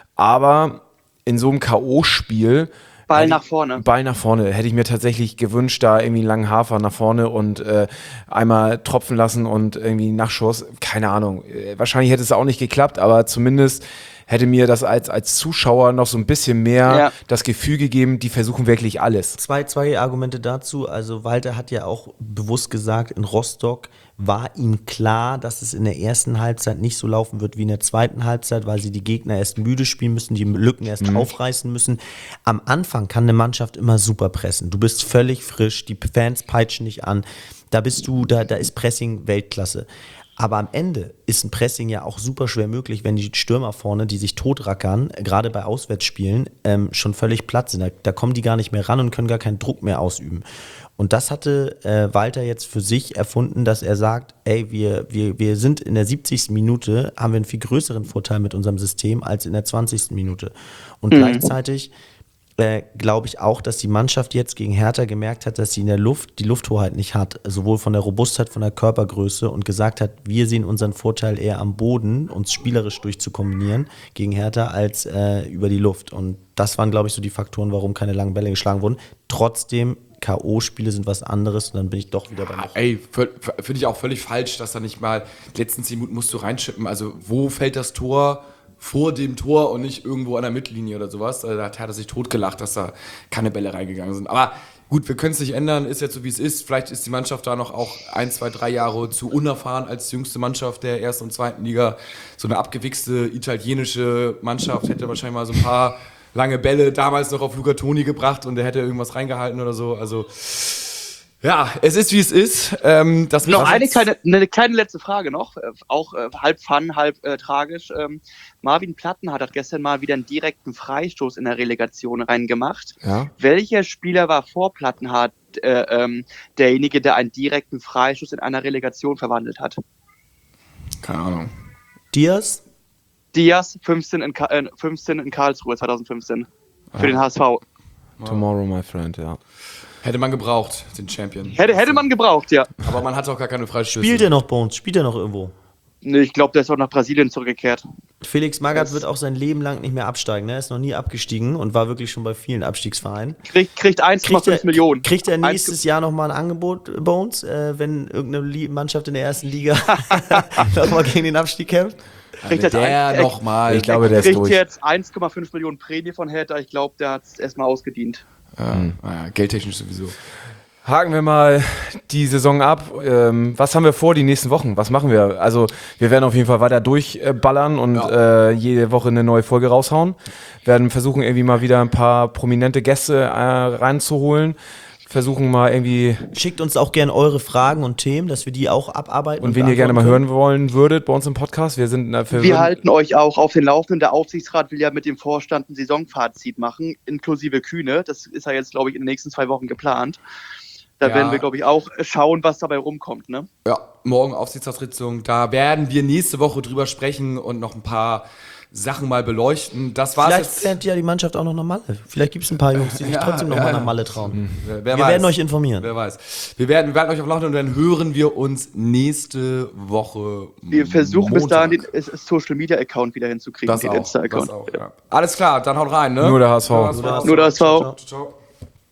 A: Aber in so einem K O-Spiel
D: Ball
A: hätte
D: nach
A: ich-
D: vorne.
A: Ball nach vorne. Hätte ich mir tatsächlich gewünscht, da irgendwie einen langen Hafer nach vorne und äh, einmal tropfen lassen und irgendwie Nachschuss. Keine Ahnung. Äh, wahrscheinlich hätte es auch nicht geklappt, aber zumindest hätte mir das als, als Zuschauer noch so ein bisschen mehr
D: Ja.
A: das Gefühl gegeben, die versuchen wirklich alles.
B: Zwei, zwei Argumente dazu. Also Walter hat ja auch bewusst gesagt, in Rostock war ihm klar, dass es in der ersten Halbzeit nicht so laufen wird wie in der zweiten Halbzeit, weil sie die Gegner erst müde spielen müssen, die Lücken erst aufreißen müssen. Am Anfang kann eine Mannschaft immer super pressen. Du bist völlig frisch, die Fans peitschen dich an. Da bist du, da, da ist Pressing Weltklasse. Aber am Ende ist ein Pressing ja auch super schwer möglich, wenn die Stürmer vorne, die sich totrackern, gerade bei Auswärtsspielen, ähm, schon völlig platt sind. Da, da kommen die gar nicht mehr ran und können gar keinen Druck mehr ausüben. Und das hatte äh, Walter jetzt für sich erfunden, dass er sagt, ey, wir, wir, wir sind in der siebzigsten Minute, haben wir einen viel größeren Vorteil mit unserem System als in der zwanzigsten Minute. Und gleichzeitig äh, glaube ich auch, dass die Mannschaft jetzt gegen Hertha gemerkt hat, dass sie in der Luft die Lufthoheit nicht hat, sowohl von der Robustheit, von der Körpergröße und gesagt hat, wir sehen unseren Vorteil eher am Boden, uns spielerisch durchzukombinieren gegen Hertha, als äh, über die Luft. Und das waren, glaube ich, so die Faktoren, warum keine langen Bälle geschlagen wurden. Trotzdem, K O-Spiele sind was anderes und dann bin ich doch wieder beim
C: Ah, ey, völ- v- finde ich auch völlig falsch, dass da nicht mal die letzten zehn Minuten musst du reinschippen. Also wo fällt das Tor vor dem Tor und nicht irgendwo an der Mittellinie oder sowas? Also, da hat er sich totgelacht, dass da keine Bälle reingegangen sind. Aber gut, wir können es nicht ändern, ist jetzt so wie es ist. Vielleicht ist die Mannschaft da noch auch ein, zwei, drei Jahre zu unerfahren als jüngste Mannschaft der ersten und zweiten Liga. So eine abgewichste italienische Mannschaft hätte wahrscheinlich mal so ein paar lange Bälle damals noch auf Luca Toni gebracht und der hätte irgendwas reingehalten oder so. Also ja, es ist wie es ist. Ähm, das
D: Noch
C: was
D: eine
C: jetzt-
D: kleine, eine kleine letzte Frage noch, äh, auch äh, halb fun, halb äh, tragisch. Ähm, Marvin Plattenhardt hat gestern mal wieder einen direkten Freistoß in der Relegation reingemacht.
A: Ja.
D: Welcher Spieler war vor Plattenhardt äh, ähm, derjenige, der einen direkten Freistoß in einer Relegation verwandelt hat?
C: Keine Ahnung.
B: Diaz?
D: Diaz, fünfzehn in, Ka äh, fünfzehn in Karlsruhe zweitausendfünfzehn für den H S V.
A: Tomorrow, my friend, ja.
C: Hätte man gebraucht, den Champion.
D: Hätte, hätte man gebraucht, ja.
C: Aber man hat auch gar keine Freistöße.
B: Spielt er noch bei uns? Spielt er noch irgendwo?
D: Nee, ich glaube, der ist auch nach Brasilien zurückgekehrt.
B: Felix Magath
D: Das-
B: wird auch sein Leben lang nicht mehr absteigen. Ne? Er ist noch nie abgestiegen und war wirklich schon bei vielen Abstiegsvereinen.
D: Kriegt, kriegt eins Komma
B: Kriegt er,
D: fünf Millionen.
B: kriegt er
D: Eins-
B: nächstes Jahr nochmal ein Angebot bei uns, äh, wenn irgendeine Li- Mannschaft in der ersten Liga nochmal gegen den Abstieg kämpft?
D: Kriegt jetzt
C: der
D: ein-
C: nochmal.
A: Ich glaube, der ist
D: kriegt
A: durch.
D: jetzt eins Komma fünf Millionen Prämie von Hertha. Ich glaube, der hat es erstmal ausgedient.
C: Ja, naja, geldtechnisch sowieso.
A: Haken wir mal die Saison ab. Ähm, was haben wir vor die nächsten Wochen? Was machen wir? Also wir werden auf jeden Fall weiter durchballern und
C: Ja.
A: äh, jede Woche eine neue Folge raushauen. Werden versuchen irgendwie mal wieder ein paar prominente Gäste äh, reinzuholen. Versuchen mal irgendwie,
B: Schickt uns auch gerne eure Fragen und Themen, dass wir die auch abarbeiten.
A: und wen ihr gerne mal
B: beantworten
A: hören wollen würdet bei uns im Podcast. Wir sind dafür.
D: Wir halten euch auch auf den Laufenden. Der Aufsichtsrat will ja mit dem Vorstand ein Saisonfazit machen, inklusive Kühne. Das ist ja jetzt, glaube ich, in den nächsten zwei Wochen geplant. Da
C: Ja.
D: werden wir, glaube ich, auch schauen, was dabei rumkommt, ne?
C: Ja, morgen Aufsichtsratssitzung. Da werden wir nächste Woche drüber sprechen und noch ein paar Sachen mal beleuchten. Das war's
B: Vielleicht
C: jetzt.
B: fährt ja die Mannschaft auch noch nach Malle. Vielleicht gibt es ein paar Jungs, die sich
C: Ja,
B: trotzdem noch
C: ja,
B: mal
C: ja.
B: nach Malle trauen.
C: Wer, wer
B: Wir
C: weiß.
B: werden euch informieren.
C: Wer weiß. Wir werden, wir werden euch auf Lachen und dann hören wir uns nächste Woche.
D: Wir versuchen bis
C: Montag.
D: dahin den äh, Social-Media-Account wieder hinzukriegen,
C: Das
D: den
C: auch,
D: Insta-Account.
C: das auch, ja. Alles klar, dann haut rein, ne?
A: Nur der H S V.
C: Nur der H S V.
D: Nur der H S V.
C: Ciao, ciao.